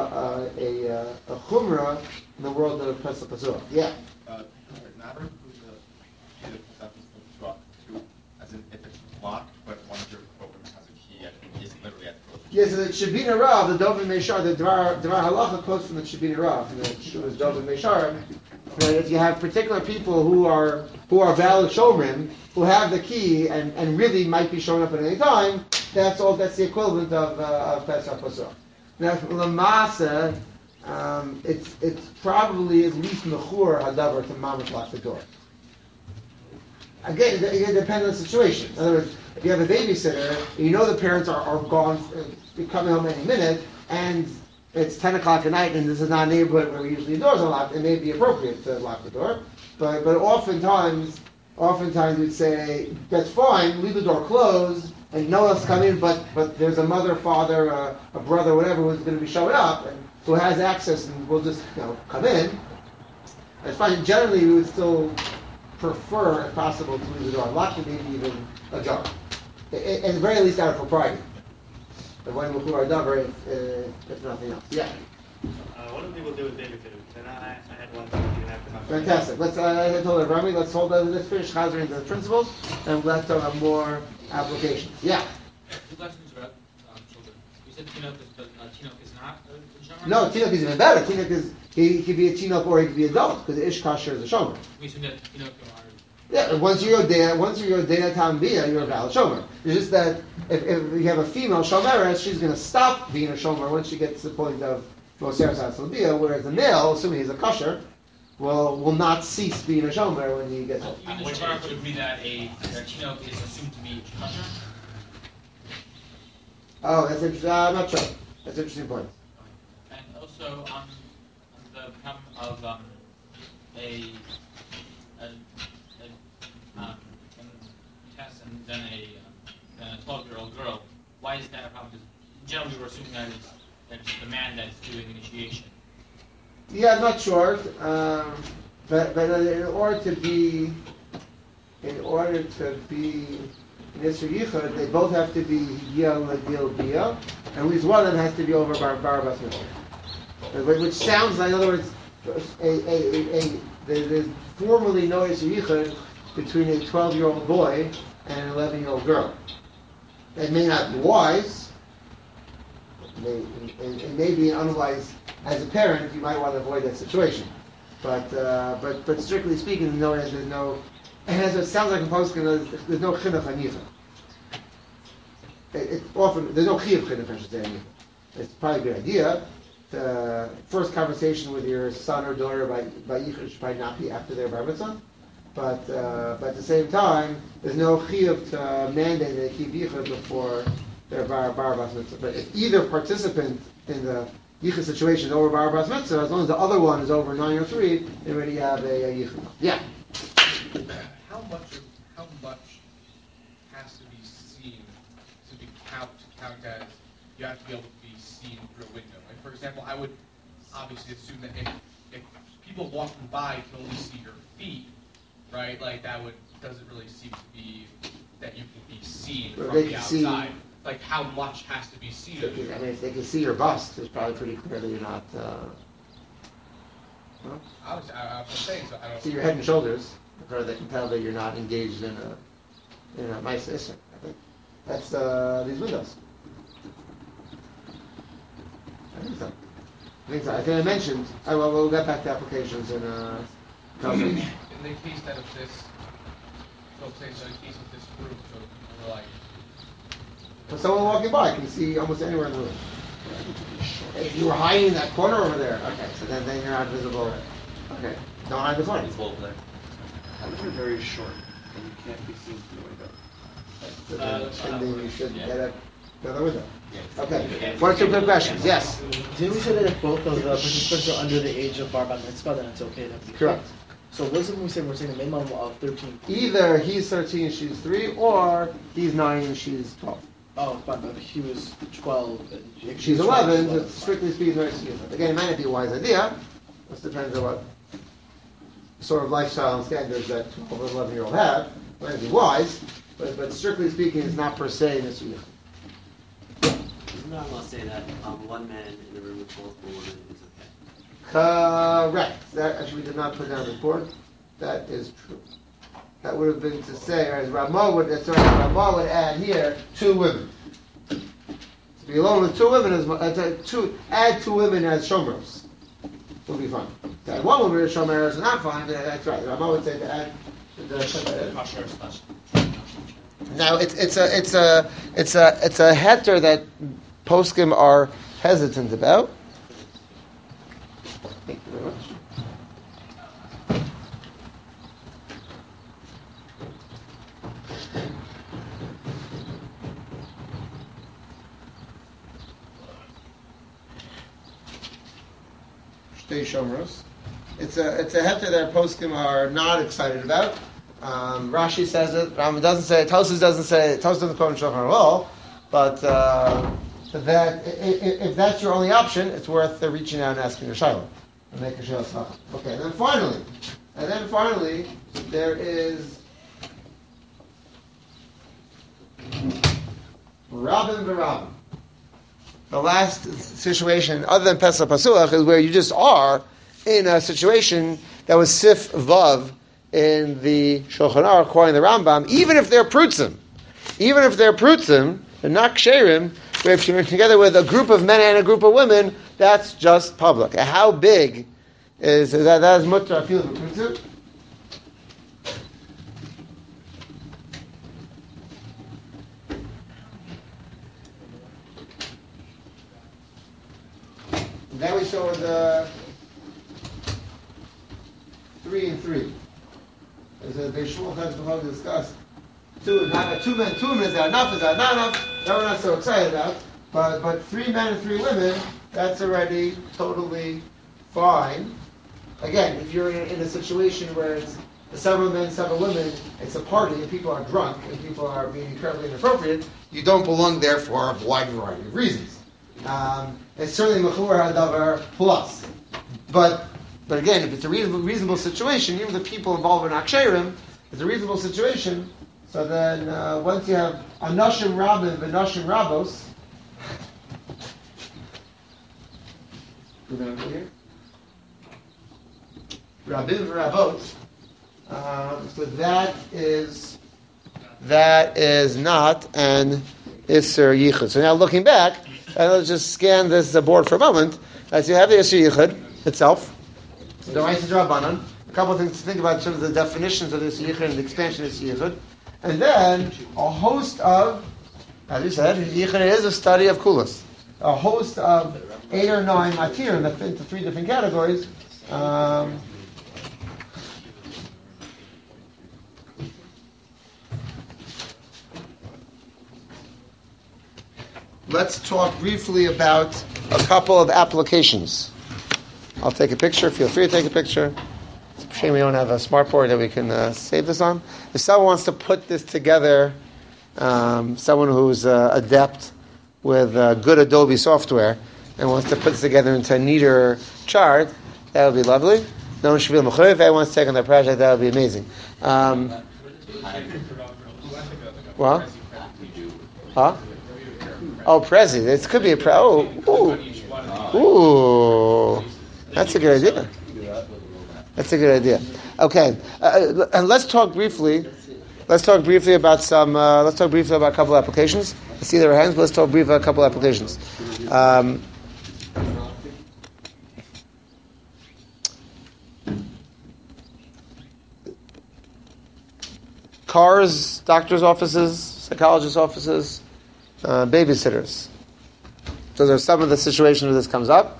chumrah in the world of Pesach Pasuk. Yeah. Not who's the key that puts up to, as in if it's locked, but one of your co-women has a key and is literally at the Yes, so the Shabina Rav, the Dovin Meishar, the Dvar Halacha quotes from the Shabina Rav, and the Dovin Meishar, that if you have particular people who are valid shomrim, who have the key and really might be showing up at any time, that's the equivalent of Pesach Pasuk. Now, Lamasa, it's probably at least mechur hadavar to mamash lock the door. Again, it depends on the situation. In other words, if you have a babysitter, you know the parents are gone, coming home any minute, and it's 10 o'clock at night, and this is not a neighborhood where usually the doors are locked, it may be appropriate to lock the door. But oftentimes we'd say, that's fine, leave the door closed, and no one's coming, but there's a mother, father, a brother, whatever, who's going to be showing up, and who has access, and we'll just come in. It's fine. Generally, we would still prefer, if possible, to leave the door unlocked, and maybe even ajar. At the very least, out of propriety. But when we our davar, if nothing else. Yeah. What do people do with babysitters? And I had one that you have to have. Fantastic. Let's I told Rami, let's hold let's finish Chazer into the principles, and let's have more applications. Yeah. Two questions about children. You said Tinok is not a shomer? No, Tinok is even better. Tinok is he could be a Tinok or he could be adult because the Ish Kasher is a shomer. We assume that Tinok are. Yeah, once you're Dea Tam Bia, you're a valid shomer. It's just that if you have a female shomer, she's going to stop being a shomer once she gets to the point of Moser Sasal Bia, whereas the male, assuming he's a kasher, will not cease being a shomer when he gets old. Even the Shemar would agree that a Tinok is assumed to be kosher? Oh, that's interesting. I'm not sure. That's an interesting point. And also on the problem of a test and then a 12-year-old girl. Why is that a problem? Because generally we're assuming that it's the man that's doing initiation. Yeah, I'm not sure. But in order to be Nisr Yichud, they both have to be Yel Ladil Bia, and at least one of them has to be over Barbas Mitzvah. Which sounds like, in other words, there's formally no Nisr Yichud between a 12-year-old boy and an 11-year-old girl. It may not be wise. It may be unwise. As a parent, you might want to avoid that situation. But strictly speaking, there's no. And as it sounds like in poskim, there's no chinuch on yichud. It's often there's no chiyuv chinuch, I should say. It's probably a good idea. The first conversation with your son or daughter by yichud should probably not be after their bar mitzvah. but at the same time, there's no chiyuv to mandate that they keep yichud before their bar bas mitzvah. But if either participant in the yichud situation is over bar bas mitzvah, as long as the other one is over 9 or 3, they already have a yichud. Yeah. How much has to be seen to count as you have to be able to be seen through a window? Like, for example, I would obviously assume that if people walking by can only see your feet, right? Like doesn't really seem to be that you can be seen from the outside. Like how much has to be seen? I mean, if they can see your bust, it's probably pretty clear that you're not. I was saying so. I don't see your head and shoulders, or they can tell that you're not engaged in a nice issue. I think that's these windows. I think so. I think I mentioned. We'll get back to applications in in the case that of this, so say so in the case of this group, so people were like. But someone walking by can see almost anywhere in the room. If you were hiding in that corner over there, okay, so then you're not visible. Okay, don't hide the front. Over there. If you're very short and you can't be seen through the window. So then you should get another window. Okay, one or two quick questions. Yes? Didn't we say that if both of the participants are under the age of bar mitzvah, then it's okay to be Correct. So what is it when we're saying a minimum of 13? Either he's 13 and she's 3, or he's 9 and she's 12. Oh, fine, but if he was 12 and If she's 11, it's strictly speaking, no excuse. Again, it might not be a wise idea. It depends on what sort of lifestyle and standards that 12 or 11-year-old have. It might not be wise, but strictly speaking, it's not per se an issue. Isn't that going to say that one man in the room with multiple women is okay? Correct. That actually we did not put down the board. That is true. That would have been to say, or as Ramah would add here, 2 women. To be alone with 2 women add 2 women as shomros would be fine. To add 1 woman as shomros is not fine. That's right. Ramah would say to add. Now it's a heter that poskim are hesitant about. Thank you very much. Shomros. It's a heter that poskim are not excited about. Rashi says it. Rambam doesn't say it. Tosfos doesn't say it. Tosfos doesn't quote in Shulchan Aruch at all. But that if that's your only option, it's worth reaching out and asking your shayla and making sure it's not. Okay. And then finally, there is Rabin v'Rabin. The last situation, other than Pesach Pasuach, is where you just are in a situation that was Sif Vav in the Shulchan Aruch, according to the Rambam, even if they're prutzim, they're not ksherim, where if you're together with a group of men and a group of women, that's just public. How big is that? That is mutter afil of a prutzim. Then we saw the 3 and 3. As the Shmuel Chaz discussed, two men is that enough? Is that not enough? That we're not so excited about. But 3 men and 3 women, that's already totally fine. Again, if you're in a situation where it's several men, several women, it's a party, and people are drunk, and people are being incredibly inappropriate, you don't belong there for a wide variety of reasons. It's certainly Mechur HaDavar plus. But again, if it's a reasonable situation, even the people involved in Aksherim, it's a reasonable situation, so then once you have Anashim Rabin v'Anashim Rabos, Rabin v'Rabot, so that is not an Isser Yichud. So now looking back, and let's just scan this board for a moment, as you have the Isser Yichud itself, the Raisa Drabanan, a couple of things to think about in terms of the definitions of this Yichud and the expansion of this Yichud, and then a host of, as you said, Yichud is a study of Kulas, a host of 8 or 9 matir that fit into 3 different categories. let's talk briefly about a couple of applications. I'll take a picture. Feel free to take a picture. It's a shame we don't have a smartboard that we can save this on. If someone wants to put this together, someone who's adept with good Adobe software and wants to put this together into a neater chart, that would be lovely. No one should feel mechuyev. If anyone wants to take on their project, that would be amazing. What? Huh? Oh, Prezi. This could be a ooh. That's a good idea. That's a good idea. Okay, and let's talk briefly. Let's talk briefly about a couple of applications. I see their hands, but let's talk briefly about a couple of applications. Cars, doctors' offices, psychologists' offices, babysitters. So there's some of the situations where this comes up.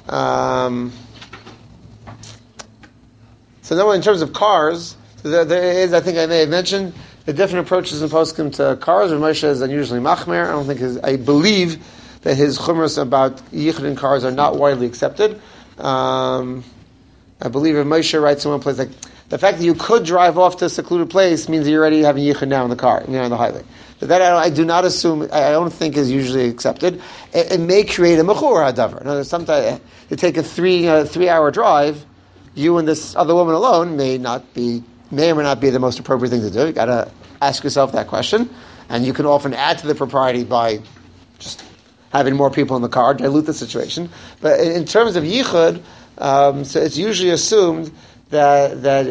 So now in terms of cars, there is, I think I may have mentioned, the different approaches in poskim to cars. Rav Moshe is unusually machmer. I believe that his chumras about yichud in cars are not widely accepted. I believe Rav Moshe writes in one place, like, the fact that you could drive off to a secluded place means that you're already having yichud now in the car, on the highway. But that I do not assume, I don't think is usually accepted. It may create a mechur hadavar. Now, sometimes to take a 3-hour drive, you and this other woman alone may or may not be the most appropriate thing to do. You got to ask yourself that question, and you can often add to the propriety by just having more people in the car, dilute the situation. But in terms of yichud, so it's usually assumed that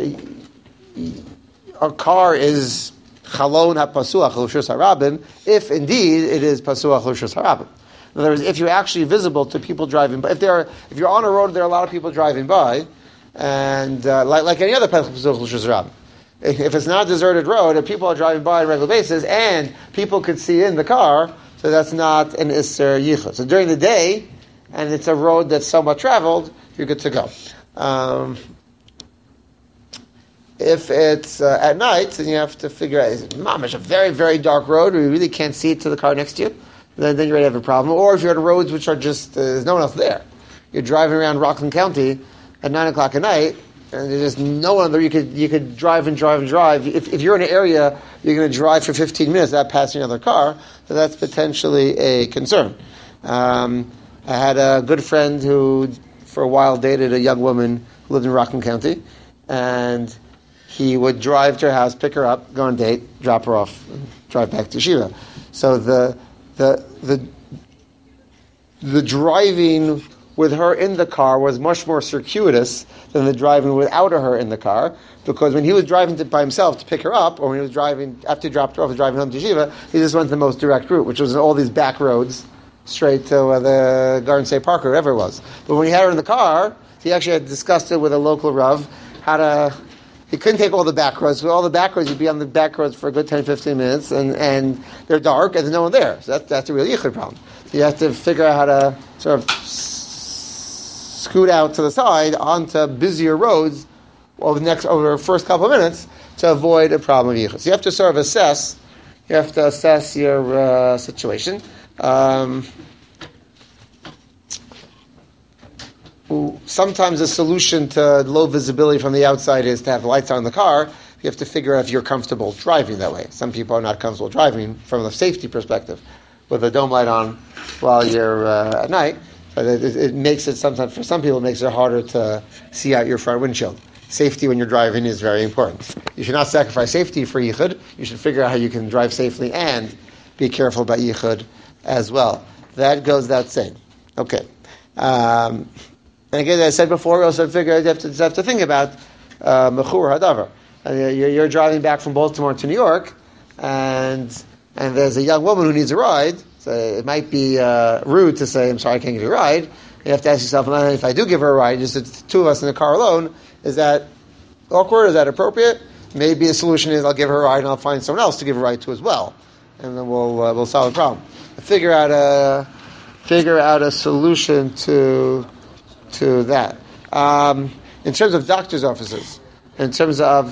a car is chalon hapasuach l'shus harabim, if indeed it is pasuach l'shus harabim. In other words, if you're actually visible to people driving by, if you're on a road, there are a lot of people driving by. And like any other pasuach l'shus harabim, if it's not a deserted road and people are driving by on a regular basis and people could see in the car, so that's not an isser yichud. So during the day, and it's a road that's somewhat traveled, you're good to go. If it's at night, then you have to figure out, is it mamish, a very, very dark road where you really can't see it to the car next to you? Then you're going to have a problem. Or if you're on roads which are just, there's no one else there. You're driving around Rockland County at 9 o'clock at night, and there's just no one there. You could drive and drive and drive. If you're in an area, you're going to drive for 15 minutes without passing another car, so that's potentially a concern. I had a good friend who, for a while, dated a young woman who lived in Rockland County, and he would drive to her house, pick her up, go on a date, drop her off, and drive back to Shiva. So the driving with her in the car was much more circuitous than the driving without her in the car, because when he was driving by himself to pick her up, or when he was driving, after he dropped her off and driving home to Shiva, he just went the most direct route, which was all these back roads, straight to the Garden State Park or whatever it was. But when he had her in the car, he actually had discussed it with a local Rav, he couldn't take all the back roads. With all the back roads, you'd be on the back roads for a good 10-15 minutes, and they're dark, and there's no one there. So that's a real yichud problem. So you have to figure out how to sort of scoot out to the side onto busier roads over the first couple of minutes to avoid a problem of yichud. So you have to sort of assess your situation. Sometimes a solution to low visibility from the outside is to have lights on in the car. You have to figure out if you're comfortable driving that way. Some people are not comfortable driving from a safety perspective with a dome light on while you're at night. But it makes it sometimes, for some people, it makes it harder to see out your front windshield. Safety when you're driving is very important. You should not sacrifice safety for yichud. You should figure out how you can drive safely and be careful about yichud as well. That goes without saying. Okay. And again, as I said before, we also have to think about mechur hadavar. You're driving back from Baltimore to New York, and there's a young woman who needs a ride. So it might be rude to say, "I'm sorry, I can't give you a ride." You have to ask yourself, if I do give her a ride, just the two of us in the car alone, is that awkward? Is that appropriate? Maybe the solution is I'll give her a ride and I'll find someone else to give a ride to as well, and then we'll solve the problem. Figure out a solution to that. In terms of doctors' offices, in terms of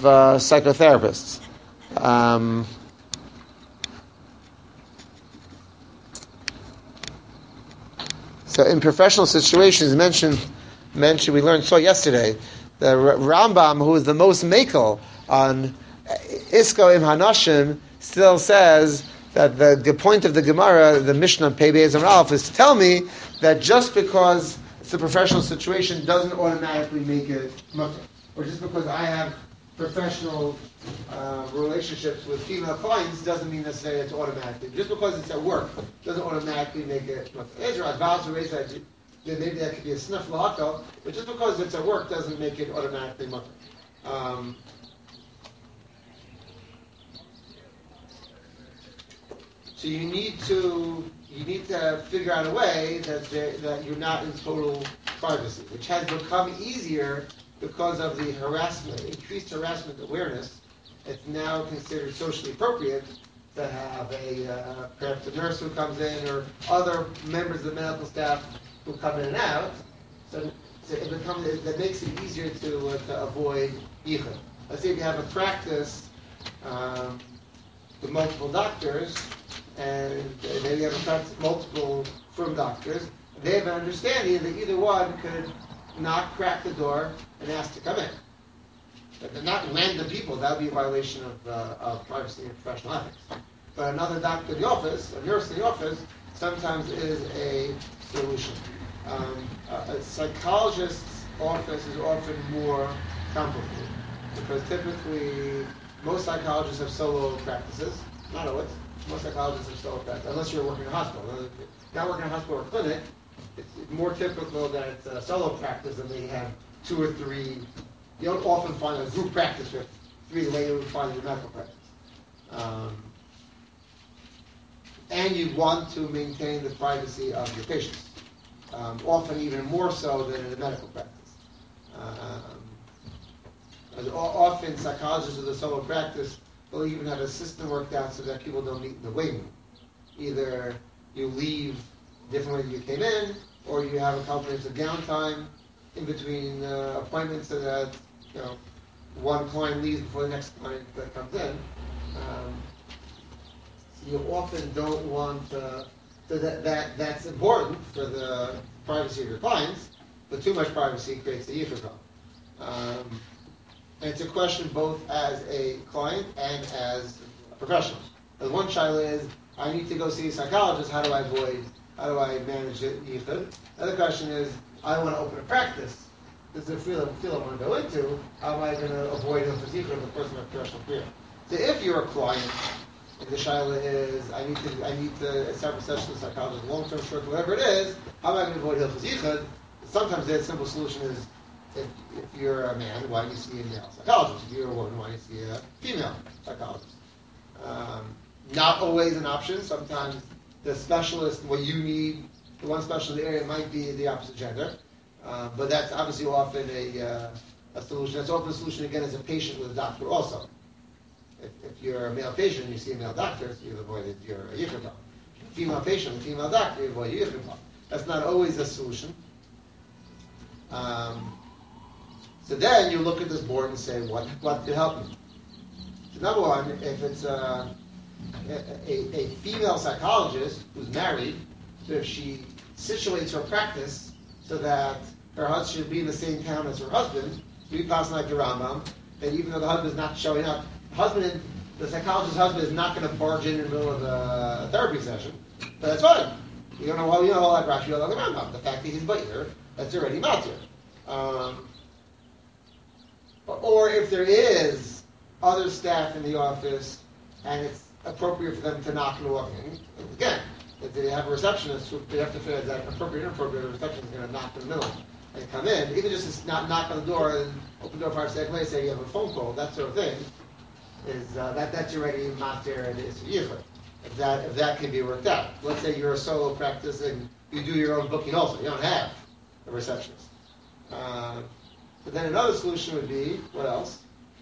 So in professional situations, mentioned we saw yesterday, the Rambam, who is the most makel on Isko im Hanashim, still says that the point of the Gemara, the Mishnah Pei Beis Amar Aleph, is to tell me that just because it's a professional situation doesn't automatically make it mutter. Or just because I have professional relationships with female clients doesn't mean necessarily it's automatically. Just because it's at work doesn't automatically make it mutter. Ezra advised to raise that maybe that could be a sniff lahakal, but just because it's at work doesn't make it automatically mutter. So you need to figure out a way that you're not in total privacy, which has become easier because of the increased harassment awareness. It's now considered socially appropriate to have perhaps a nurse who comes in or other members of the medical staff who come in and out. So that makes it easier to avoid yichud. Let's say if you have a practice with multiple doctors, and maybe you have a practice with multiple firm doctors, they have an understanding that either one could crack the door and ask to come in. But they're not random people. That would be a violation of privacy and professional ethics. But another doctor in the office, a nurse in the office, sometimes is a solution. A psychologist's office is often more complicated because typically most psychologists have solo practices. Not always. Most psychologists have solo practice, unless you're working in a hospital. If you're not working in a hospital or a clinic, it's more typical that it's a solo practice and they have 2 or 3. You don't often find a group practice with 3 the way you would find in a medical practice. And you want to maintain the privacy of your patients, often even more so than in a medical practice. Often psychologists with a solo practice will even have a system worked out so that people don't meet in the waiting room. Either you leave different way than you came in, or you have a couple minutes of downtime in between appointments so that one client leaves before the next client that comes in. So you often don't want so that's important for the privacy of your clients, but too much privacy creates a yichud problem. And it's a question both as a client and as a professional. The one shaila is, I need to go see a psychologist, how do I manage it, yichud? The other question is, I want to open a practice. This is a field I want to go into. How am I going to avoid hilchos yichud in the course of my professional career? So if you're a client, and the shaila is, I need to establish a session with a psychologist, long-term, short, whatever it is, how am I going to avoid hilchos yichud? Sometimes the simple solution is, if you're a man, why do you see a male psychologist? If you're a woman, why do you see a female psychologist? Not always an option. Sometimes the specialist, what you need, the one specialist in the area might be the opposite gender. But that's obviously often a solution. That's often a solution, again, as a patient with a doctor also. If you're a male patient and you see a male doctor, so you've avoided your yichud problem. Female patient with a female doctor, you avoid your yichud problem. That's not always a solution. So then you look at this board and say, what could help me? So number one, if it's a female psychologist who's married, so if she situates her practice so that her husband should be in the same town as her husband, we pass like the Rambam, that even though the husband is not showing up, the psychologist's husband is not going to barge in the middle of a therapy session, but that's fine. You don't know all that Rashi, you don't know the Rambam. The fact that he's Ba'ir, that's already matir. Or if there is other staff in the office and it's appropriate for them to knock and walk in, again, if they have a receptionist, they have to figure out that appropriate or inappropriate, the receptionist is going to knock in the middle and come in. Even just not knock on the door and open the door 5 seconds later, say you have a phone call, that sort of thing, is that's already matir and is yichud. If that can be worked out. Let's say you're a solo practice and you do your own booking also. You don't have a receptionist. But then another solution would be, what else?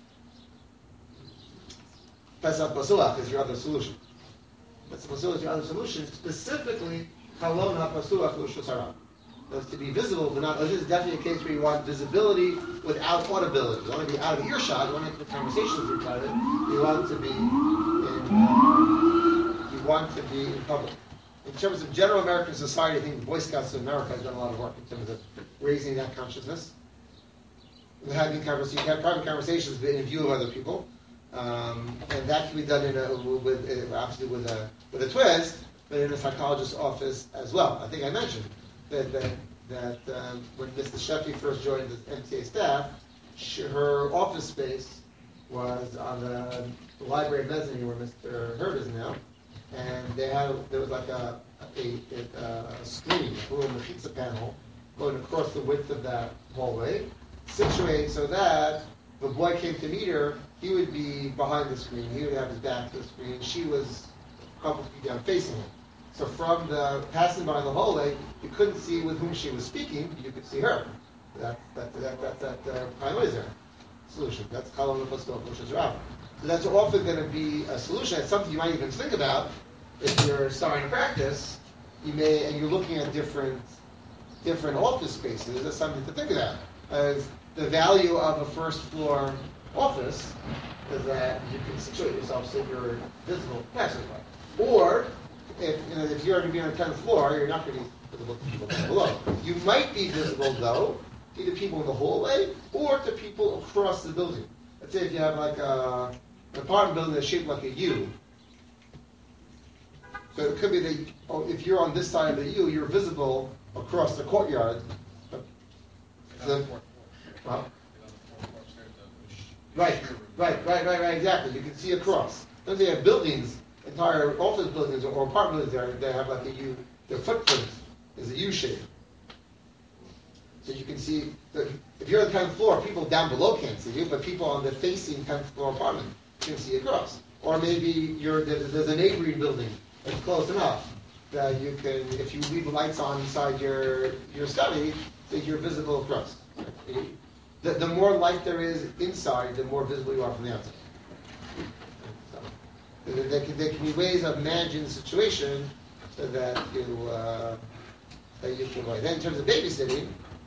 Pesach Basuach is your other solution. Pesach Basuach is your other solution, specifically, Chalon HaPasuach L'Rishus Haram. That's to be visible, but not, this is definitely a case where you want visibility without audibility. You want to be out of earshot, you want to have the conversations recorded, you want to be in public. in terms of general American society, I think the Boy Scouts of America has done a lot of work in terms of raising that consciousness. Having conversations, you can have private conversations in view of other people, and that can be done obviously with a twist, but in a psychologist's office as well. I think I mentioned that when Mrs. Sheffy first joined the MTA staff, her office space was on the library mezzanine where Mr. Hurd is now, and there was like a screen, a little mechitza panel going across the width of that hallway, situated so that the boy came to meet her, he would be behind the screen, he would have his back to the screen, she was a couple feet down facing him. So from the passing by the hallway, you couldn't see with whom she was speaking, you could see her. That's Chaim Ozer solution. That's Chalon L'Chostot, which is Rav. So that's often going to be a solution. It's something you might even think about if you're starting to practice. You may, and you're looking at different office spaces. That's something to think about. As the value of a first floor office is that you can situate yourself so you're visible passively. Or if you're going to be on the 10th floor, you're not going to be visible to people down below. You might be visible though, either people in the hallway or to people across the building. Let's say if you have like an apartment building that's shaped like a U. So it could be that if you're on this side of the U, you're visible across the courtyard. Right, exactly. You can see across. Don't they have buildings, entire office buildings or apartment buildings they have like a U, their footprint is a U shape. So you can see, if you're on the 10th floor, people down below can't see you, but people on the facing 10th floor apartment can see across. Or maybe there's a neighboring building that's close enough that you can, if you leave the lights on inside your study, that you're visible across. The more light there is inside, the more visible you are from the outside. So, there can be ways of managing the situation so that you can avoid. Then in terms of babysitting,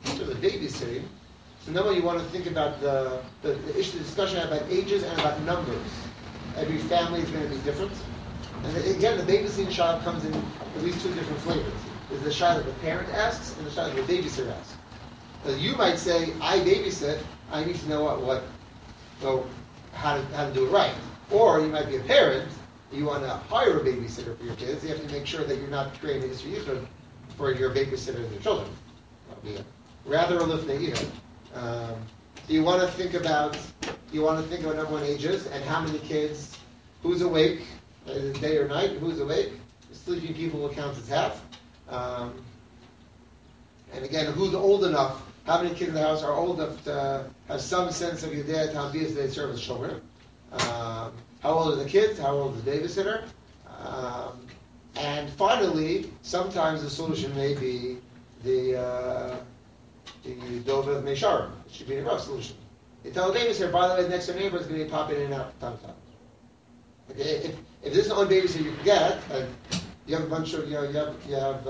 so number one, you want to think about the discussion about ages and about numbers. Every family is going to be different. And again, the babysitting child comes in at least two different flavors. There's the child that the parent asks and the child that the babysitter asks. So you might say, I babysit, I need to know how to do it right. Or you might be a parent, you want to hire a babysitter for your kids, you have to make sure that you're not creating this for your babysitter and your children. Rather a lifnei either. So you want to think about number one, ages and how many kids, who's awake, day or night, who's awake. Sleeping people will count as half. And again, who's old enough, how many kids in the house are old enough to have some sense of Yedei Tambiyas they serve as children. How old are the kids? How old is the babysitter? And finally, sometimes the solution may be the Dova Meishar. It should be a rough solution. You tell the babysitter, by the way, the next door neighbor is going to be popping in and out from time to time. Okay, if this is the only babysitter you can get, and you have a bunch of, you have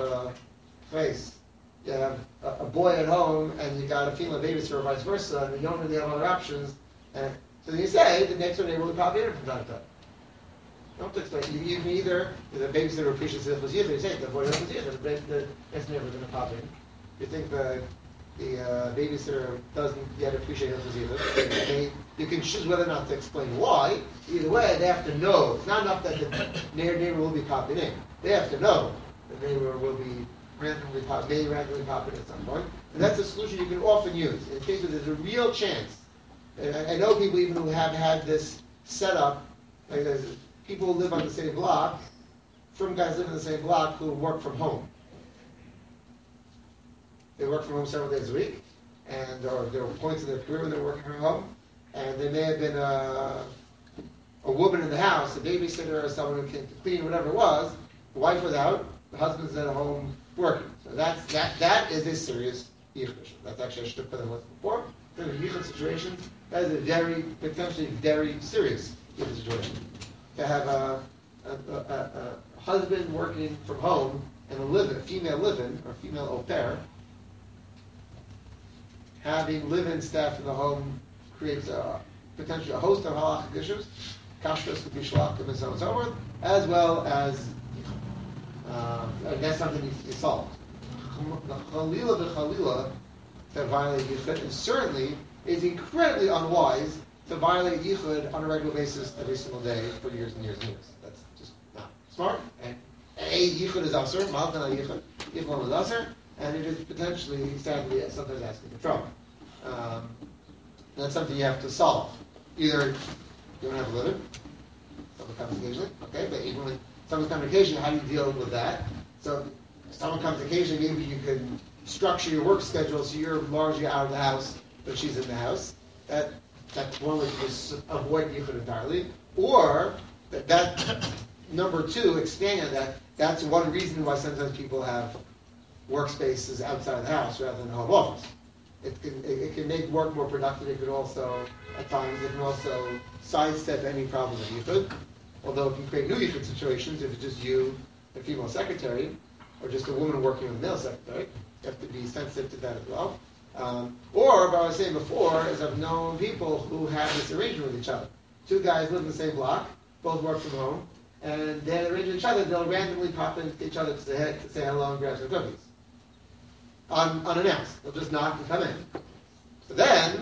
a boy at home, and you got a female babysitter, or vice versa, and you don't really have other options, and so then you say, the next door neighbor will pop in from time to time. Don't explain. You can either, the babysitter appreciates the Chazir, you say, the boy doesn't see it, the next neighbor is going to pop in. You think the babysitter doesn't yet appreciate it either. You can choose whether or not to explain why. Either way, they have to know. It's not enough that the neighbor will be popping in. They have to know the neighbor will be randomly popping in at some point. And that's a solution you can often use. In case where there's a real chance. And I know people even who have had this set up, like there's people who live on the same block, some guys live in the same block who work from home. They work from home several days a week, or there were points in their career when they were working from home, and there may have been a woman in the house, a babysitter, or someone who came to clean, whatever it was. The wife was out, the husband's at home working. So that is a serious issue. That's actually I should have put in once before. In usual situations, that is a potentially very serious situation. To have a husband working from home and a female live-in or female au pair. Having live-in staff in the home creates potentially a host of halachic issues, kashrus could be shalachtim and so on and so forth, as well as and that's something that needs to be solved. The Chalila v'Chalila to violate Yichud, and certainly is incredibly unwise to violate Yichud on a regular basis every single day for years and years and years. That's just not smart. And Yichud is Asr, Malkan al Yichud, Yichud is Asr, and it is potentially, sadly, sometimes asking for trouble. That's something you have to solve. Either you don't have a living, someone comes occasionally, okay, but even when someone comes occasionally, how do you deal with that? So if someone comes occasionally, maybe you can structure your work schedule so you're largely out of the house, but she's in the house. That's one way to just avoid Yichud entirely. Or that number two, expand that. That's one reason why sometimes people have workspaces outside the house rather than home office. It can make work more productive. It can also, at times, it can also sidestep any problem with Yichud. Although it can create new Yichud situations if it's just you, the female secretary, or just a woman working with a male secretary. You have to be sensitive to that as well. Or, what I was saying before, is I've known people who have this arrangement with each other. Two guys live in the same block, both work from home, and they're arranging with each other. They'll randomly pop into each other to say hello and grab some cookies. Unannounced. They'll just knock and come in. So then,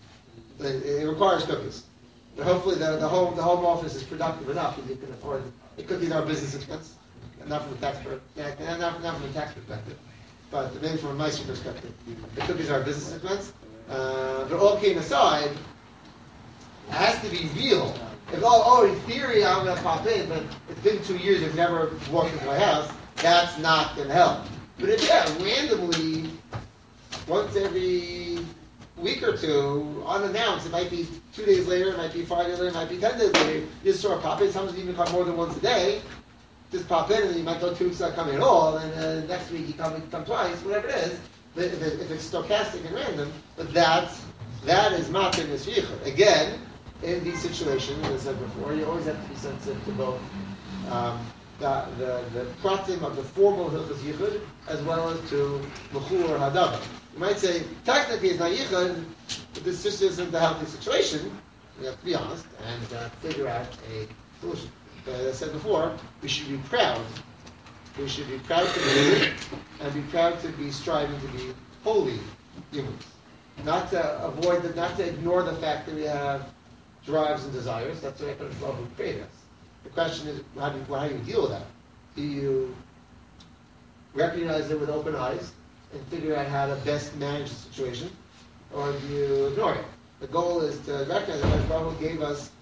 it requires cookies. But hopefully the home office is productive enough that you can afford the cookies are a business expense, and not from a tax perspective, but maybe from a nicer perspective. The cookies are a business expense. But all kidding aside, it has to be real. If in theory I'm going to pop in, but it's been 2 years, you've never walked into my house, that's not going to help. But if randomly, once every week or two, unannounced, it might be 2 days later, it might be 5 days later, it might be 10 days later, you just sort of pop in. Sometimes you even come more than once a day. Just pop in, and then you might go 2 weeks without coming at all, and next week you come twice, whatever it is. If it's stochastic and random, but that is matir nisvichah. Again, in these situations, as I said before, you always have to be sensitive to both the pratim of the formal hilchos yichud as well as to mechur or hadavar. You might say technically it's not yichud, but this just isn't the healthy situation. We have to be honest and figure out a solution. But as I said before, we should be proud. We should be proud to be human and be proud to be striving to be holy humans. Not to ignore the fact that we have drives and desires. That's what HaKadosh Baruch Hu created us. The question is, how do you deal with that? Do you recognize it with open eyes and figure out how to best manage the situation, or do you ignore it? The goal is to recognize that HaKadosh Baruch Hu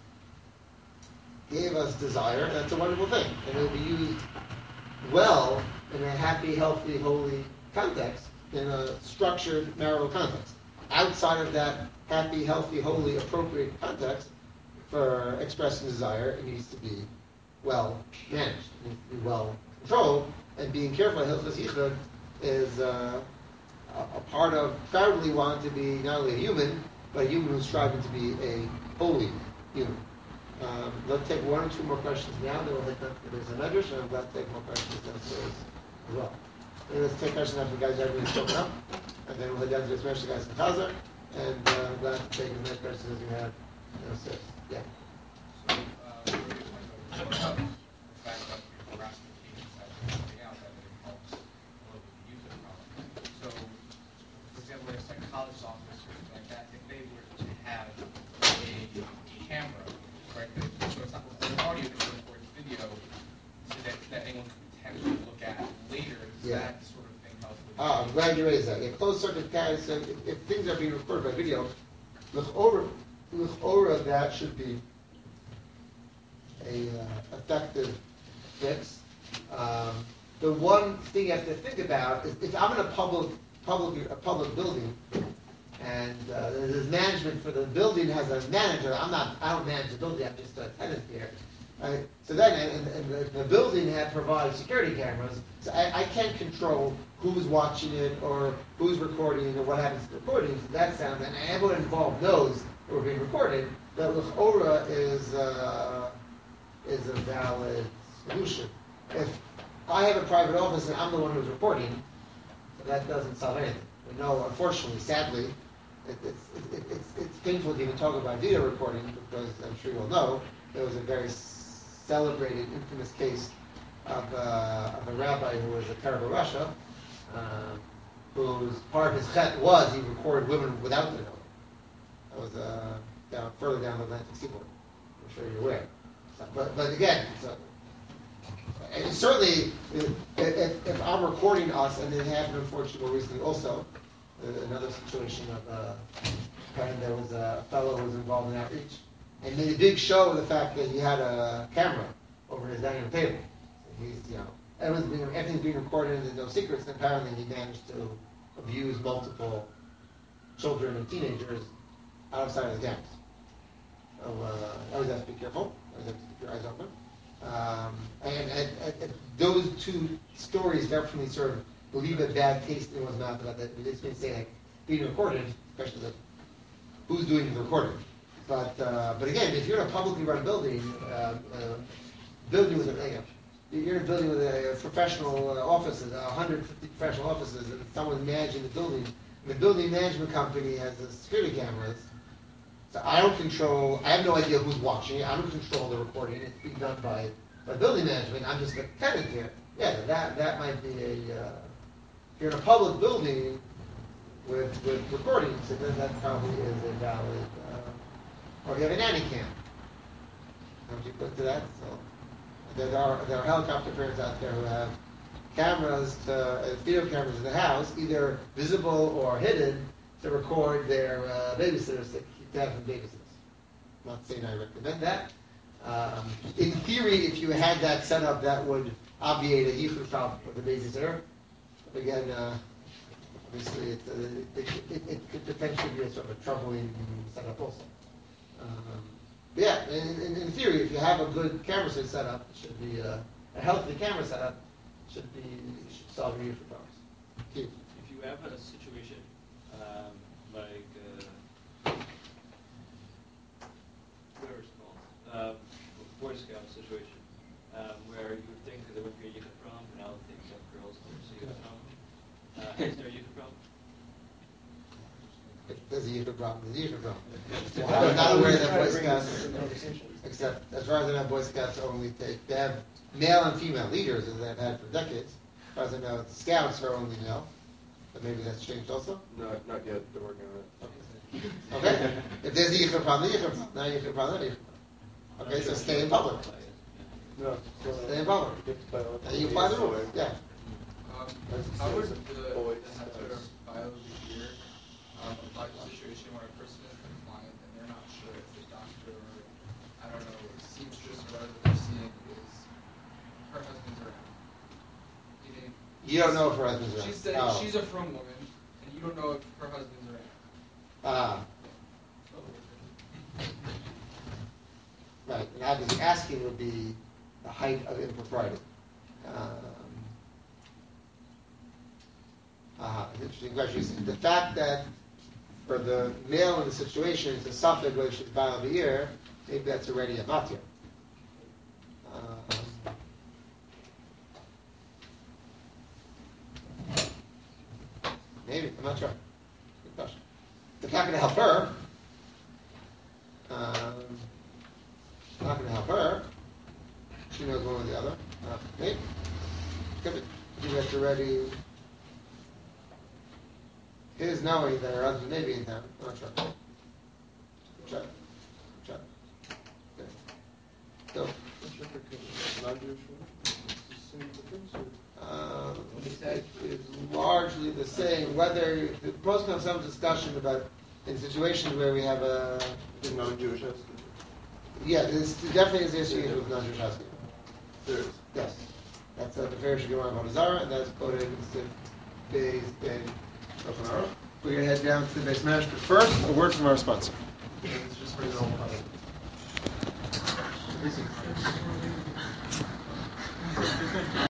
gave us desire, and that's a wonderful thing, and it will be used well in a happy, healthy, holy context, in a structured marital context. Outside of that happy, healthy, holy, appropriate context for expressing desire, it needs to be well managed, it needs to be well controlled, and being careful. Hilchos Yichud is a part of proudly wanting to be not only a human, but a human who's striving to be a holy human. Let's take 1 or 2 more questions now, then we'll hit them. There's a medrash, and I'm glad to take more questions downstairs as well. Let's take questions after the guys have everything spoken up, and then we'll head down to the special guys in Chazer, and I'm glad to take as many questions as you have downstairs. Yeah. So, the fact that you're harassing patients and something else, that it helps a little bit the use of the problem. So, for example, in a psychologist's office or something like that, if they were to have a camera, right, so it's not recording audio, it's recording video, so that anyone could potentially look at later, does that sort of thing help with I'm glad you raised that. A closed circuit camera, so if things are being recorded by video, l'chora, that should be a effective fix. The one thing you have to think about is if I'm in a public building, and the management for the building has a manager. I don't manage the building. I'm just a tenant here. Right? So then, and the building provides security cameras. So I can't control who's watching it or who's recording or what happens to the recording. So that sound, and everyone involved knows that we're being recorded. That l'chora is a valid solution. If I have a private office and I'm the one who's recording, that doesn't solve anything. We know, unfortunately, sadly, it's painful to even talk about video recording because I'm sure you all know there was a very celebrated, infamous case of a rabbi who was a terrible Russia, whose part of his chet was he recorded women without their knowing. That was further down the Atlantic seaboard. I'm sure you're aware. So, but again, and certainly if I'm recording us, and it happened unfortunately more recently also, another situation of apparently there was a fellow who was involved in outreach and made a big show of the fact that he had a camera over his dining room table. So he's, everything's being recorded and there's no secrets, and apparently he managed to abuse multiple children and teenagers outside of the campus. So I always have to be careful. I always have to keep your eyes open. And those two stories definitely sort of leave a bad taste in one's mouth about that. It's been saying like being recorded, especially who's doing the recording. But again, if you're in a publicly run building, building with you're in a building with a professional offices, 150 professional offices, and someone's managing the building. And the building management company has the security cameras. So I have no idea who's watching it. I don't control the recording. It's being done by building management. I'm just a tenant here. Yeah, that might be if you're in a public building with recordings, then that probably is a valid, or if you have a nanny cam. How would you put to that? So there are helicopter parents out there who have cameras, video cameras in the house, either visible or hidden, to record their babysitters to have them babysitters. I'm not saying I recommend that. In theory, if you had that set up, that would obviate a yichud problem for the babysitter. But again, obviously, it could potentially be a sort of a troubling setup also. In theory, if you have a good camera set up, it should be a healthy camera setup. Should solve your yichud problems. If you have a situation like whatever it's called, Boy Scout situation, where you would think that there would be a yichud problem, and now think that girls there's a yichud problem. Is there a yichud problem? If there's a yichud problem, there's a yichud problem. Well, I'm not aware that Boy Scouts, except as far as I know, Boy Scouts only they have male and female leaders as they've had for decades. As far as I know, Scouts are only male, but maybe that's changed also. No, not yet. They're working on it. Okay. If there's a yichud problem, the yichud problem. Not a yichud problem, not a yichud problem. Okay, so stay in public. No, stay in public. And you apply the rules. Yeah. How would the heter biology here apply to a situation where a person is compliant and they're not sure if the doctor or, I don't know, seamstress or whatever they're seeing is her husband's around? Meaning, You don't know if her husband's around. She's saying she's a frum woman, and you don't know if her husband's around. Right, and obviously asking would be the height of impropriety. Interesting question. The fact that for the male in the situation, it's a suffix whether she's Baal Be'er, maybe that's already a matir. Maybe, I'm not sure. Good question. It's not going to help her. Not going to help her. She knows one or the other. Maybe. Could be. Maybe that's already his knowing that her husband may be in town. I'm not sure. Check. Okay. So. It's largely the same. Whether the pros have some discussion about in situations where we have a non-Jewish husband. Yeah, this definitely is the issue with non-Jewish husband. There is. Yes, that's the Farish Gemara of Zara, and that's quoted in the Beis Ben Shulchan Aruch. We're going to head down to the base management first. A word from our sponsor. It's just for your own